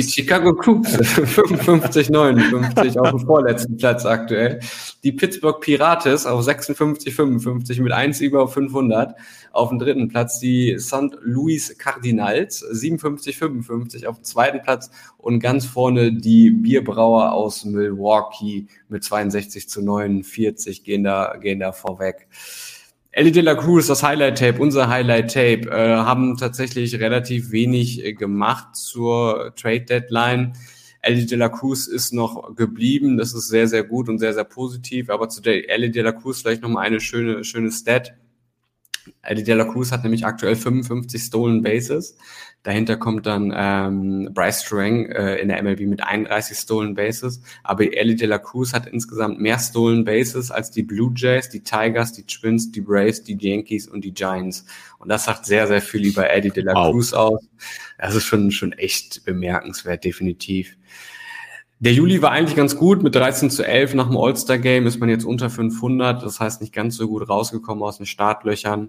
55-59 auf dem vorletzten Platz aktuell. Die Pittsburgh Pirates auf 56-55 mit 1 über 500 auf dem dritten Platz. Die St. Louis Cardinals, 57-55 auf dem zweiten Platz. Und ganz vorne die Bierbrauer aus Milwaukee mit 62-49 gehen da vorweg. Elly De La Cruz, das Highlight-Tape, unser Highlight-Tape, haben tatsächlich relativ wenig gemacht zur Trade-Deadline. Elly De La Cruz ist noch geblieben, das ist sehr, sehr gut und sehr, sehr positiv, aber zu der Elly De La Cruz vielleicht nochmal eine schöne Stat. Eddie De La Cruz hat nämlich aktuell 55 Stolen Bases. Dahinter kommt dann Bryce Turang in der MLB mit 31 Stolen Bases. Aber Eddie De La Cruz hat insgesamt mehr Stolen Bases als die Blue Jays, die Tigers, die Twins, die Braves, die Yankees und die Giants. Und das sagt sehr, sehr viel über Eddie De La Cruz aus. Das ist schon echt bemerkenswert, definitiv. Der Juli war eigentlich ganz gut. Mit 13-11 nach dem All-Star-Game ist man jetzt unter 500. Das heißt, nicht ganz so gut rausgekommen aus den Startlöchern.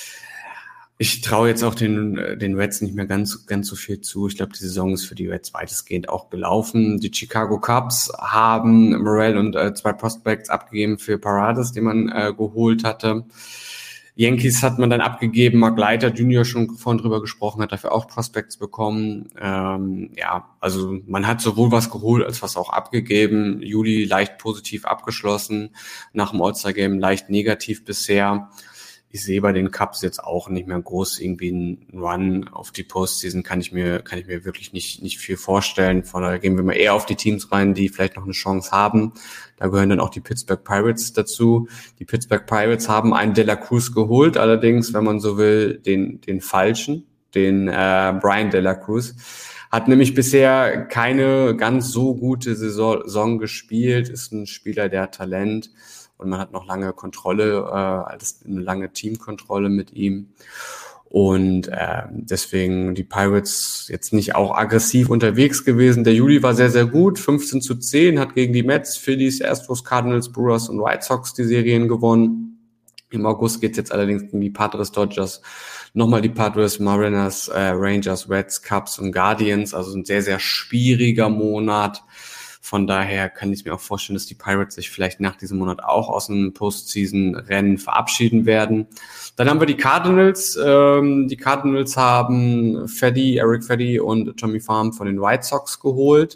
Ich traue jetzt auch den Reds nicht mehr ganz so viel zu. Ich glaube, die Saison ist für die Reds weitestgehend auch gelaufen. Die Chicago Cubs haben Morel und 2 Prospects abgegeben für Parades, den man geholt hatte. Yankees hat man dann abgegeben, Mark Leiter Jr. schon vorhin drüber gesprochen, hat dafür auch Prospects bekommen. Also man hat sowohl was geholt als was auch abgegeben. Juli leicht positiv abgeschlossen, nach dem All-Star-Game leicht negativ bisher. Ich sehe bei den Cubs jetzt auch nicht mehr groß irgendwie einen Run auf die Postseason, kann ich mir wirklich nicht viel vorstellen. Von daher gehen wir mal eher auf die Teams rein, die vielleicht noch eine Chance haben. Da gehören dann auch die Pittsburgh Pirates dazu. Die Pittsburgh Pirates haben einen De La Cruz geholt, allerdings, wenn man so will, den falschen, den Brian De La Cruz. Hat nämlich bisher keine ganz so gute Saison gespielt, ist ein Spieler, der hat Talent. Und man hat noch lange eine lange Teamkontrolle mit ihm. Und deswegen die Pirates jetzt nicht auch aggressiv unterwegs gewesen. Der Juli war sehr, sehr gut. 15-10, hat gegen die Mets, Phillies, Astros, Cardinals, Brewers und White Sox die Serien gewonnen. Im August geht's jetzt allerdings gegen die Padres, Dodgers, nochmal die Padres, Mariners, Rangers, Reds, Cubs und Guardians. Also ein sehr, sehr schwieriger Monat. Von daher kann ich mir auch vorstellen, dass die Pirates sich vielleicht nach diesem Monat auch aus dem Postseason-Rennen verabschieden werden. Dann haben wir die Cardinals. Die Cardinals haben Eric Fedde und Tommy Pham von den White Sox geholt.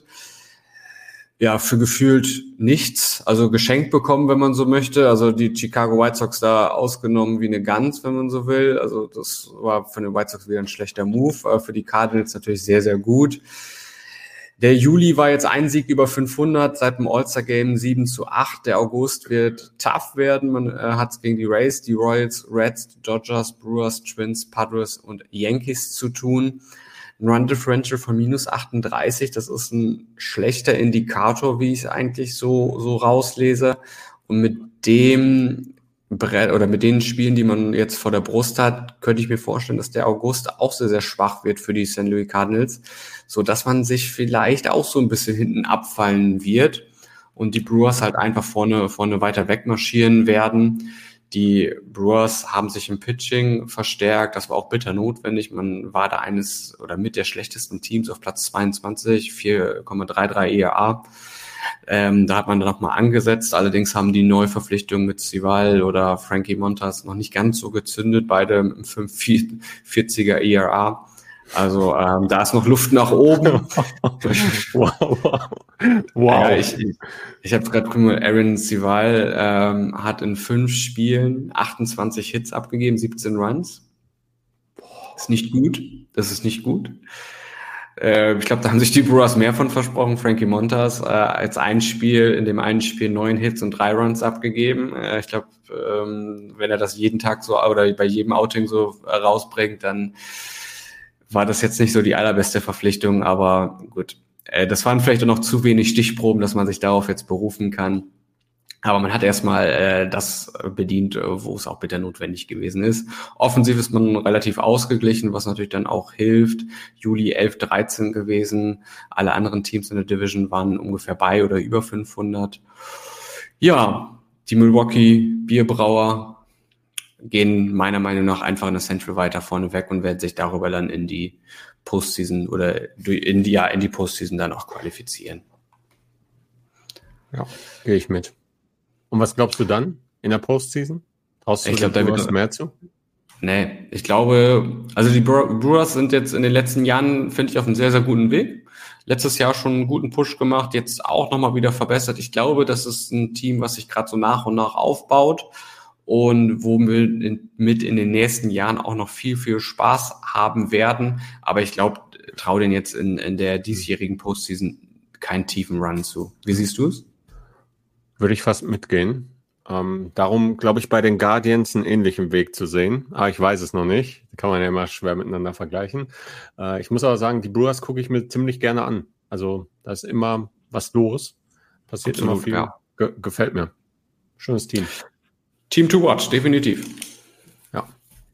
Ja, für gefühlt nichts. Also geschenkt bekommen, wenn man so möchte. Also die Chicago White Sox da ausgenommen wie eine Gans, wenn man so will. Also das war für den White Sox wieder ein schlechter Move. Für die Cardinals natürlich sehr, sehr gut. Der Juli war jetzt ein Sieg über 500 seit dem All-Star-Game 7-8. Der August wird tough werden. Man hat es gegen die Rays, die Royals, Reds, Dodgers, Brewers, Twins, Padres und Yankees zu tun. Ein Run-Differential von -38, das ist ein schlechter Indikator, wie ich es eigentlich so rauslese. Und mit dem mit den Spielen, die man jetzt vor der Brust hat, könnte ich mir vorstellen, dass der August auch sehr, sehr schwach wird für die St. Louis Cardinals, so dass man sich vielleicht auch so ein bisschen hinten abfallen wird und die Brewers halt einfach vorne weiter wegmarschieren werden. Die Brewers haben sich im Pitching verstärkt, das war auch bitter notwendig. Man war da mit der schlechtesten Teams auf Platz 22, 4,33 ERA. Da hat man dann nochmal angesetzt. Allerdings haben die Neuverpflichtungen mit Sival oder Frankie Montas noch nicht ganz so gezündet. Beide im 5,40er ERA. Also da ist noch Luft nach oben. Wow. Ja, ich habe gerade geguckt, Aaron Sival hat in 5 Spielen 28 Hits abgegeben, 17 Runs. Ist nicht gut. Das ist nicht gut. Ich glaube, da haben sich die Brewers mehr von versprochen. Frankie Montas als in dem einen Spiel 9 Hits und 3 Runs abgegeben. Ich glaube, wenn er das jeden Tag so oder bei jedem Outing so rausbringt, dann war das jetzt nicht so die allerbeste Verpflichtung. Aber gut, das waren vielleicht auch noch zu wenig Stichproben, dass man sich darauf jetzt berufen kann. Aber man hat erstmal das bedient, wo es auch bitter notwendig gewesen ist. Offensiv ist man relativ ausgeglichen, was natürlich dann auch hilft. Juli 11-13 gewesen. Alle anderen Teams in der Division waren ungefähr bei oder über 500. Ja, die Milwaukee Bierbrauer gehen meiner Meinung nach einfach in der Central weiter vorne weg und werden sich darüber dann in die Postseason oder in die Postseason dann auch qualifizieren. Ja, gehe ich mit. Und was glaubst du dann in der Postseason? Traust du den Brewers mehr zu? Nee, ich glaube, also die Brewers sind jetzt in den letzten Jahren, finde ich, auf einem sehr, sehr guten Weg. Letztes Jahr schon einen guten Push gemacht, jetzt auch nochmal wieder verbessert. Ich glaube, das ist ein Team, was sich gerade so nach und nach aufbaut und wo wir mit in den nächsten Jahren auch noch viel, viel Spaß haben werden. Aber ich glaube, traue denen jetzt in der diesjährigen Postseason keinen tiefen Run zu. Wie siehst du es? Würde ich fast mitgehen. Darum glaube ich bei den Guardians einen ähnlichen Weg zu sehen. Aber ich weiß es noch nicht. Kann man ja immer schwer miteinander vergleichen. Ich muss aber sagen, die Brewers gucke ich mir ziemlich gerne an. Also da ist immer was los. Passiert Absolut, immer viel. ja. Gefällt mir. Schönes Team. Team to watch, definitiv. Ja.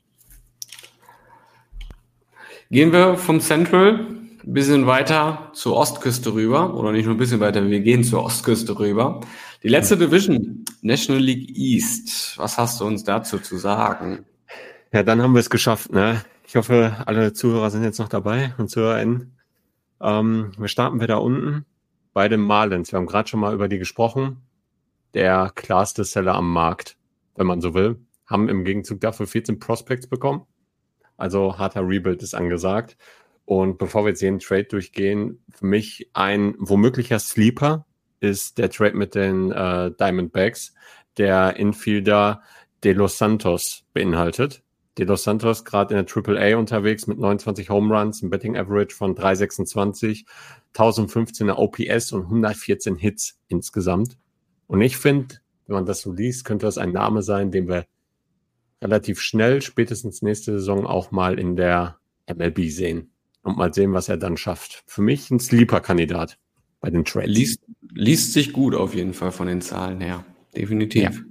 Gehen wir vom Central ein bisschen weiter zur Ostküste rüber. Oder nicht nur ein bisschen weiter, wir gehen zur Ostküste rüber. Die letzte Division, National League East. Was hast du uns dazu zu sagen? Ja, dann haben wir es geschafft, ne? Ich hoffe, alle Zuhörer sind jetzt noch dabei und ZuhörerInnen. Wir starten wieder unten bei den Marlins. Wir haben gerade schon mal über die gesprochen. Der klarste Seller am Markt, wenn man so will. Haben im Gegenzug dafür 14 Prospects bekommen. Also harter Rebuild ist angesagt. Und bevor wir jetzt jeden Trade durchgehen, für mich ein womöglicher Sleeper ist der Trade mit den Diamondbacks, der Infielder De Los Santos beinhaltet. De Los Santos gerade in der AAA unterwegs mit 29 Home Runs, einem Betting Average von 3,26, 1015er OPS und 114 Hits insgesamt. Und ich finde, wenn man das so liest, könnte das ein Name sein, den wir relativ schnell, spätestens nächste Saison auch mal in der MLB sehen. Und mal sehen, was er dann schafft. Für mich ein Sleeper-Kandidat bei den Trades. Liest sich gut auf jeden Fall von den Zahlen her. Definitiv. Ja.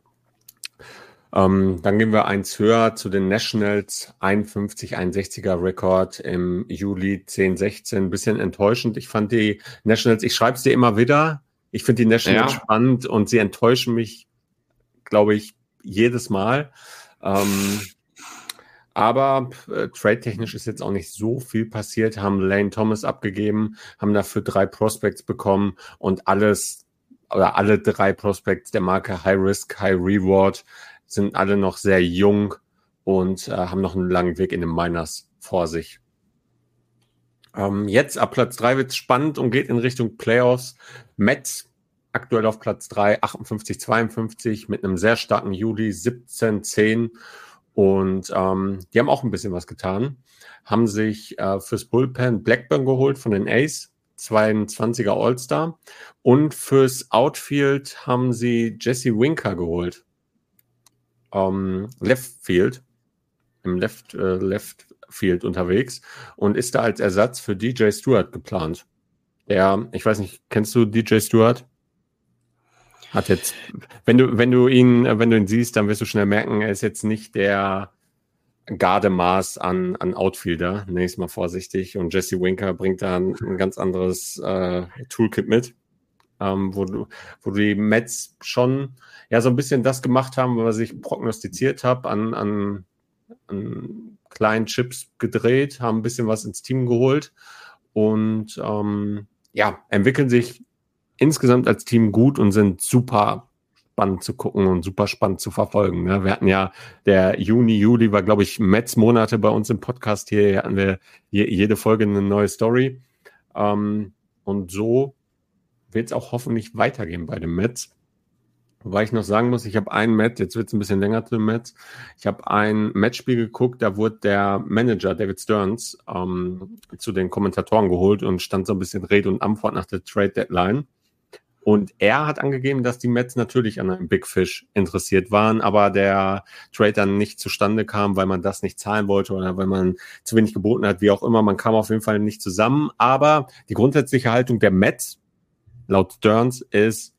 Dann gehen wir eins höher zu den Nationals. 51-61er Rekord im Juli 10-16. Bisschen enttäuschend. Ich fand die Nationals, ich schreibe es dir immer wieder, ich finde die Nationals spannend und sie enttäuschen mich, glaube ich, jedes Mal. Aber trade-technisch ist jetzt auch nicht so viel passiert, haben Lane Thomas abgegeben, haben dafür 3 Prospects bekommen und alle 3 Prospects der Marke High Risk, High Reward sind alle noch sehr jung und haben noch einen langen Weg in den Minors vor sich. Jetzt ab Platz 3 wird es spannend und geht in Richtung Playoffs. Mets aktuell auf Platz 3, 58-52 mit einem sehr starken Juli, 17-10. Und die haben auch ein bisschen was getan. Haben sich fürs Bullpen Blackburn geholt von den A's, 22er All-Star. Und fürs Outfield haben sie Jesse Winker geholt. Left Field, im Left Field unterwegs und ist da als Ersatz für DJ Stewart geplant. Ich weiß nicht, kennst du DJ Stewart? Hat jetzt, wenn du ihn siehst, dann wirst du schnell merken, er ist jetzt nicht der Gardemaß an Outfielder, nächstes Mal vorsichtig. Und Jesse Winker bringt da ein ganz anderes Toolkit mit, wo die Mets schon ja so ein bisschen das gemacht haben, was ich prognostiziert habe, an kleinen Chips gedreht, haben ein bisschen was ins Team geholt und entwickeln sich insgesamt als Team gut und sind super spannend zu gucken und super spannend zu verfolgen. Ne? Wir hatten ja, der Juli war, glaube ich, Mets-Monate bei uns im Podcast. Hier hatten wir jede Folge eine neue Story. Und so wird es auch hoffentlich weitergehen bei den Mets. Wobei ich noch sagen muss, ich habe einen Match, jetzt wird es ein bisschen länger zu den Mets, ich habe ein Matchspiel geguckt, da wurde der Manager David Stearns zu den Kommentatoren geholt und stand so ein bisschen Rede und Antwort nach der Trade Deadline. Und er hat angegeben, dass die Mets natürlich an einem Big Fish interessiert waren, aber der Trade dann nicht zustande kam, weil man das nicht zahlen wollte oder weil man zu wenig geboten hat, wie auch immer. Man kam auf jeden Fall nicht zusammen. Aber die grundsätzliche Haltung der Mets, laut Stearns, ist,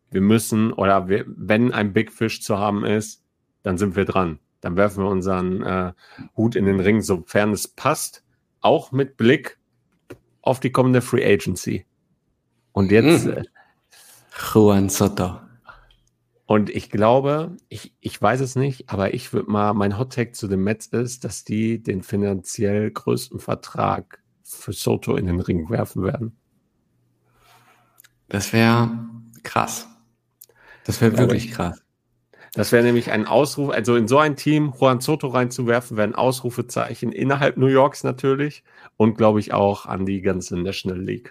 wenn ein Big Fish zu haben ist, dann sind wir dran. Dann werfen wir unseren Hut in den Ring, sofern es passt, auch mit Blick auf die kommende Free Agency. Und jetzt Juan Soto. Und ich glaube, ich weiß es nicht, aber ich würde mal, mein Hot-Take zu den Mets ist, dass die den finanziell größten Vertrag für Soto in den Ring werfen werden. Das wäre krass. Das wäre wirklich krass. Das wäre nämlich ein Ausruf, also in so ein Team Juan Soto reinzuwerfen, wäre ein Ausrufezeichen innerhalb New Yorks natürlich und glaube ich auch an die ganze National League.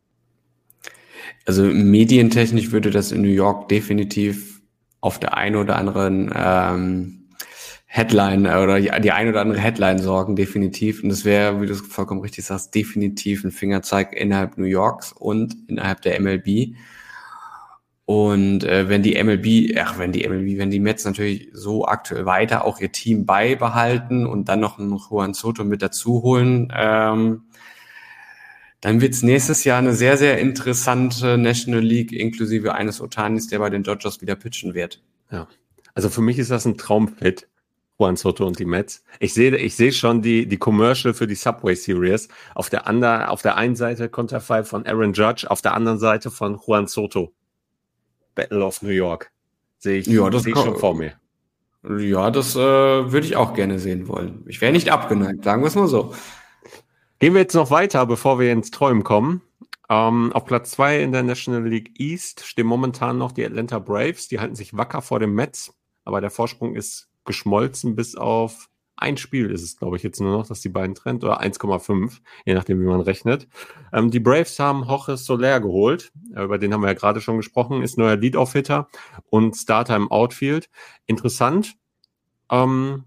Also medientechnisch würde das in New York definitiv auf der einen oder anderen Headline oder die eine oder andere Headline sorgen, definitiv. Und das wäre, wie du es vollkommen richtig sagst, definitiv ein Fingerzeig innerhalb New Yorks und innerhalb der MLB. Und wenn die Mets natürlich so aktuell weiter auch ihr Team beibehalten und dann noch einen Juan Soto mit dazu holen, dann wird es nächstes Jahr eine sehr, sehr interessante National League inklusive eines Otanis, der bei den Dodgers wieder pitchen wird. Ja, also für mich ist das ein Traumfit, Juan Soto und die Mets. Ich sehe schon die Commercial für die Subway Series. Auf der einen Seite Konterfei von Aaron Judge, auf der anderen Seite von Juan Soto. Battle of New York. Sehe ich schon vor mir. Ja, das würde ich auch gerne sehen wollen. Ich wäre nicht abgeneigt, sagen wir es mal so. Gehen wir jetzt noch weiter, bevor wir ins Träumen kommen. Auf Platz 2 in der National League East stehen momentan noch die Atlanta Braves. Die halten sich wacker vor den Mets, aber der Vorsprung ist geschmolzen bis auf ein Spiel ist es, glaube ich, jetzt nur noch, dass die beiden trennt, oder 1,5, je nachdem, wie man rechnet. Die Braves haben Jorge Soler geholt, über den haben wir ja gerade schon gesprochen, ist neuer Lead-Off-Hitter und Starter im Outfield. Interessant von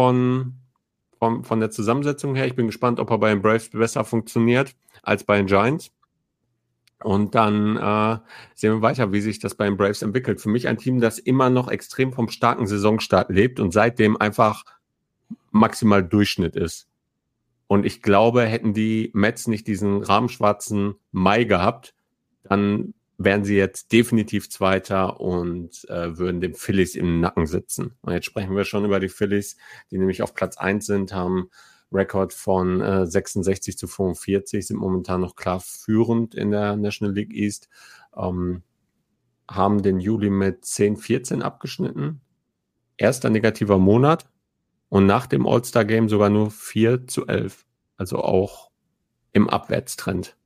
der Zusammensetzung her. Ich bin gespannt, ob er bei den Braves besser funktioniert als bei den Giants. Und dann sehen wir weiter, wie sich das bei den Braves entwickelt. Für mich ein Team, das immer noch extrem vom starken Saisonstart lebt und seitdem einfach maximal Durchschnitt ist. Und ich glaube, hätten die Mets nicht diesen rahmenschwarzen Mai gehabt, dann wären sie jetzt definitiv Zweiter und würden den Phillies im Nacken sitzen. Und jetzt sprechen wir schon über die Phillies, die nämlich auf Platz 1 sind, haben Rekord von 66-45, sind momentan noch klar führend in der National League East, haben den Juli mit 10-14 abgeschnitten. Erster negativer Monat und nach dem All-Star-Game sogar nur 4-11. Also auch im Abwärtstrend.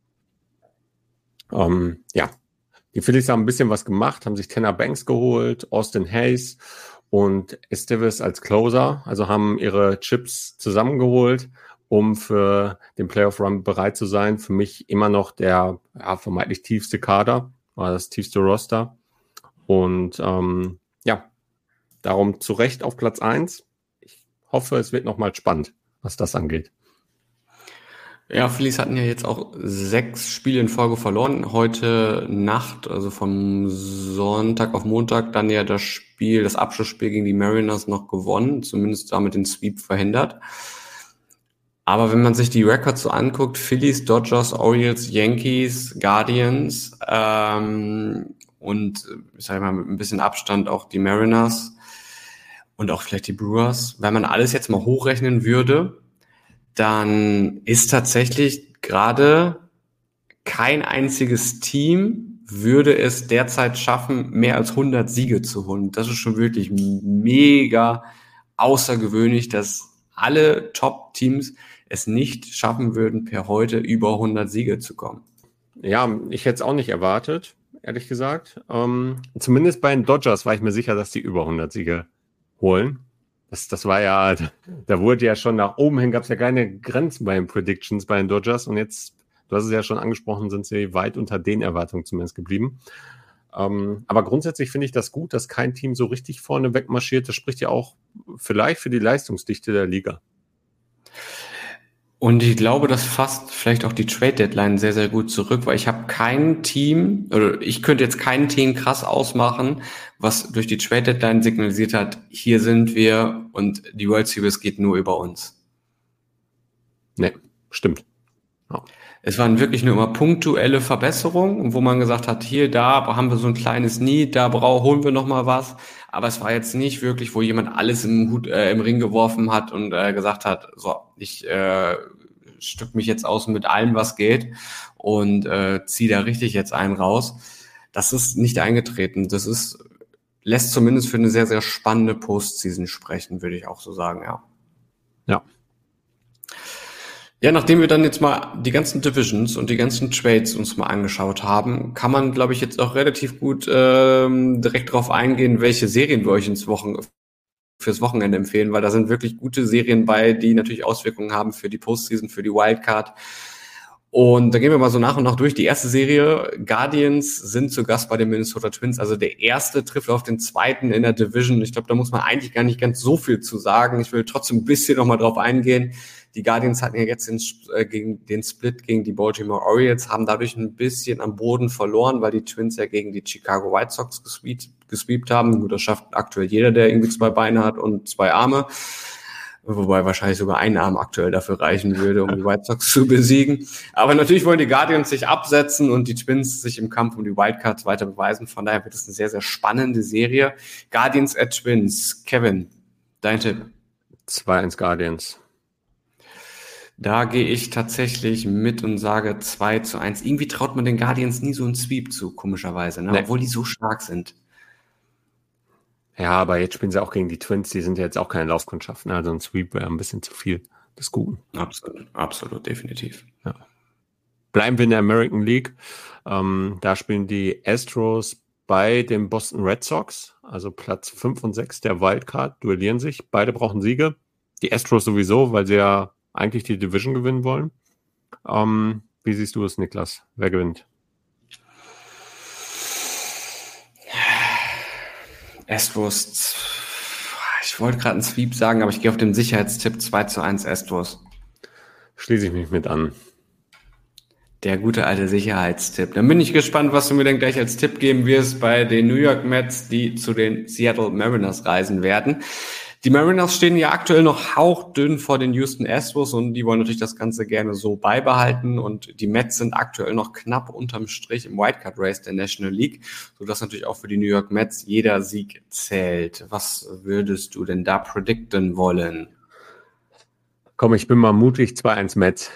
Die Phillies haben ein bisschen was gemacht, haben sich Tanner Banks geholt, Austin Hayes und Estevez als Closer, also haben ihre Chips zusammengeholt, um für den Playoff-Run bereit zu sein. Für mich immer noch der vermeintlich tiefste Kader, war das tiefste Roster. Und darum zu Recht auf Platz 1. Ich hoffe, es wird nochmal spannend, was das angeht. Ja, Phillies hatten ja jetzt auch 6 Spiele in Folge verloren. Heute Nacht, also vom Sonntag auf Montag, dann ja das Abschlussspiel gegen die Mariners noch gewonnen, zumindest damit den Sweep verhindert. Aber wenn man sich die Records so anguckt, Phillies, Dodgers, Orioles, Yankees, Guardians und ich sage mal mit ein bisschen Abstand auch die Mariners und auch vielleicht die Brewers, wenn man alles jetzt mal hochrechnen würde, dann ist tatsächlich gerade kein einziges Team würde es derzeit schaffen, mehr als 100 Siege zu holen. Das ist schon wirklich mega außergewöhnlich, dass alle Top-Teams es nicht schaffen würden, per heute über 100 Siege zu kommen. Ja, ich hätte es auch nicht erwartet, ehrlich gesagt. Zumindest bei den Dodgers war ich mir sicher, dass die über 100 Siege holen. Das war ja, da wurde ja schon nach oben hin, gab es ja keine Grenzen bei den Predictions bei den Dodgers und jetzt, du hast es ja schon angesprochen, sind sie weit unter den Erwartungen zumindest geblieben. Aber grundsätzlich finde ich das gut, dass kein Team so richtig vorne wegmarschiert. Das spricht ja auch vielleicht für die Leistungsdichte der Liga. Und ich glaube, das fasst vielleicht auch die Trade-Deadline sehr, sehr gut zurück, weil ich habe kein Team, oder ich könnte jetzt kein Team krass ausmachen, was durch die Trade-Deadline signalisiert hat, hier sind wir und die World Series geht nur über uns. Nee, stimmt. Ja. Es waren wirklich nur immer punktuelle Verbesserungen, wo man gesagt hat, hier, da haben wir so ein kleines Need, da holen wir noch mal was. Aber es war jetzt nicht wirklich, wo jemand alles im Ring geworfen hat und gesagt hat, so, ich stück mich jetzt aus mit allem, was geht und ziehe da richtig jetzt einen raus. Das ist nicht eingetreten. Lässt zumindest für eine sehr, sehr spannende Postseason sprechen, würde ich auch so sagen, ja. Ja. Ja, nachdem wir dann jetzt mal die ganzen Divisions und die ganzen Trades uns mal angeschaut haben, kann man, glaube ich, jetzt auch relativ gut direkt darauf eingehen, welche Serien wir euch fürs Wochenende empfehlen, weil da sind wirklich gute Serien bei, die natürlich Auswirkungen haben für die Postseason, für die Wildcard. Und da gehen wir mal so nach und nach durch. Die erste Serie, Guardians sind zu Gast bei den Minnesota Twins. Also der erste trifft auf den zweiten in der Division. Ich glaube, da muss man eigentlich gar nicht ganz so viel zu sagen. Ich will trotzdem ein bisschen noch mal drauf eingehen. Die Guardians hatten ja jetzt gegen den Split gegen die Baltimore Orioles, haben dadurch ein bisschen am Boden verloren, weil die Twins ja gegen die Chicago White Sox gesweept haben. Gut, das schafft aktuell jeder, der irgendwie 2 Beine hat und 2 Arme. Wobei wahrscheinlich sogar ein Arm aktuell dafür reichen würde, um die White Sox zu besiegen. Aber natürlich wollen die Guardians sich absetzen und die Twins sich im Kampf um die Wildcards weiter beweisen. Von daher wird es eine sehr, sehr spannende Serie. Guardians at Twins. Kevin, dein Tipp? 2-1 Guardians. Da gehe ich tatsächlich mit und sage 2-1. Irgendwie traut man den Guardians nie so einen Sweep zu, komischerweise, ne? Nee. Obwohl die so stark sind. Ja, aber jetzt spielen sie auch gegen die Twins, die sind ja jetzt auch keine Laufkundschaft, ne? Also ein Sweep wäre ein bisschen zu viel des Guten. Absolut, definitiv. Ja. Bleiben wir in der American League. Da spielen die Astros bei den Boston Red Sox, also Platz 5 und 6 der Wildcard, duellieren sich. Beide brauchen Siege. Die Astros sowieso, weil sie ja eigentlich die Division gewinnen wollen. Wie siehst du es, Niklas? Wer gewinnt? Astros, ich wollte gerade einen Sweep sagen, aber ich gehe auf den Sicherheitstipp 2-1 Astros. Schließe ich mich mit an. Der gute alte Sicherheitstipp. Dann bin ich gespannt, was du mir dann gleich als Tipp geben wirst bei den New York Mets, die zu den Seattle Mariners reisen werden. Die Mariners stehen ja aktuell noch hauchdünn vor den Houston Astros und die wollen natürlich das Ganze gerne so beibehalten und die Mets sind aktuell noch knapp unterm Strich im Wildcard Race der National League, sodass natürlich auch für die New York Mets jeder Sieg zählt. Was würdest du denn da predikten wollen? Komm, ich bin mal mutig, 2-1 Mets.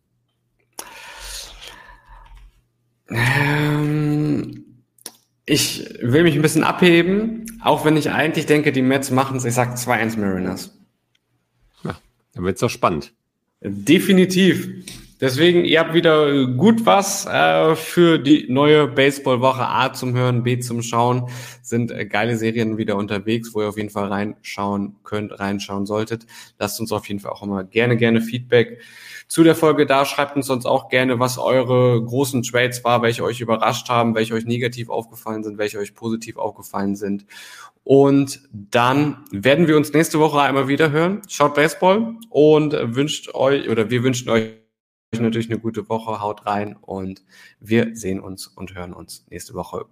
Ich will mich ein bisschen abheben, auch wenn ich eigentlich denke, die Mets machen es. Ich sage 2-1 Mariners. Ja, dann wird es doch spannend. Definitiv. Deswegen, ihr habt wieder gut was für die neue Baseballwoche. A zum Hören, B zum Schauen. Sind geile Serien wieder unterwegs, wo ihr auf jeden Fall reinschauen könnt, reinschauen solltet. Lasst uns auf jeden Fall auch immer gerne Feedback zu der Folge da. Schreibt uns sonst auch gerne, was eure großen Trades war, welche euch überrascht haben, welche euch negativ aufgefallen sind, welche euch positiv aufgefallen sind. Und dann werden wir uns nächste Woche einmal wieder hören. Schaut Baseball und wir wünschen euch natürlich eine gute Woche. Haut rein und wir sehen uns und hören uns nächste Woche.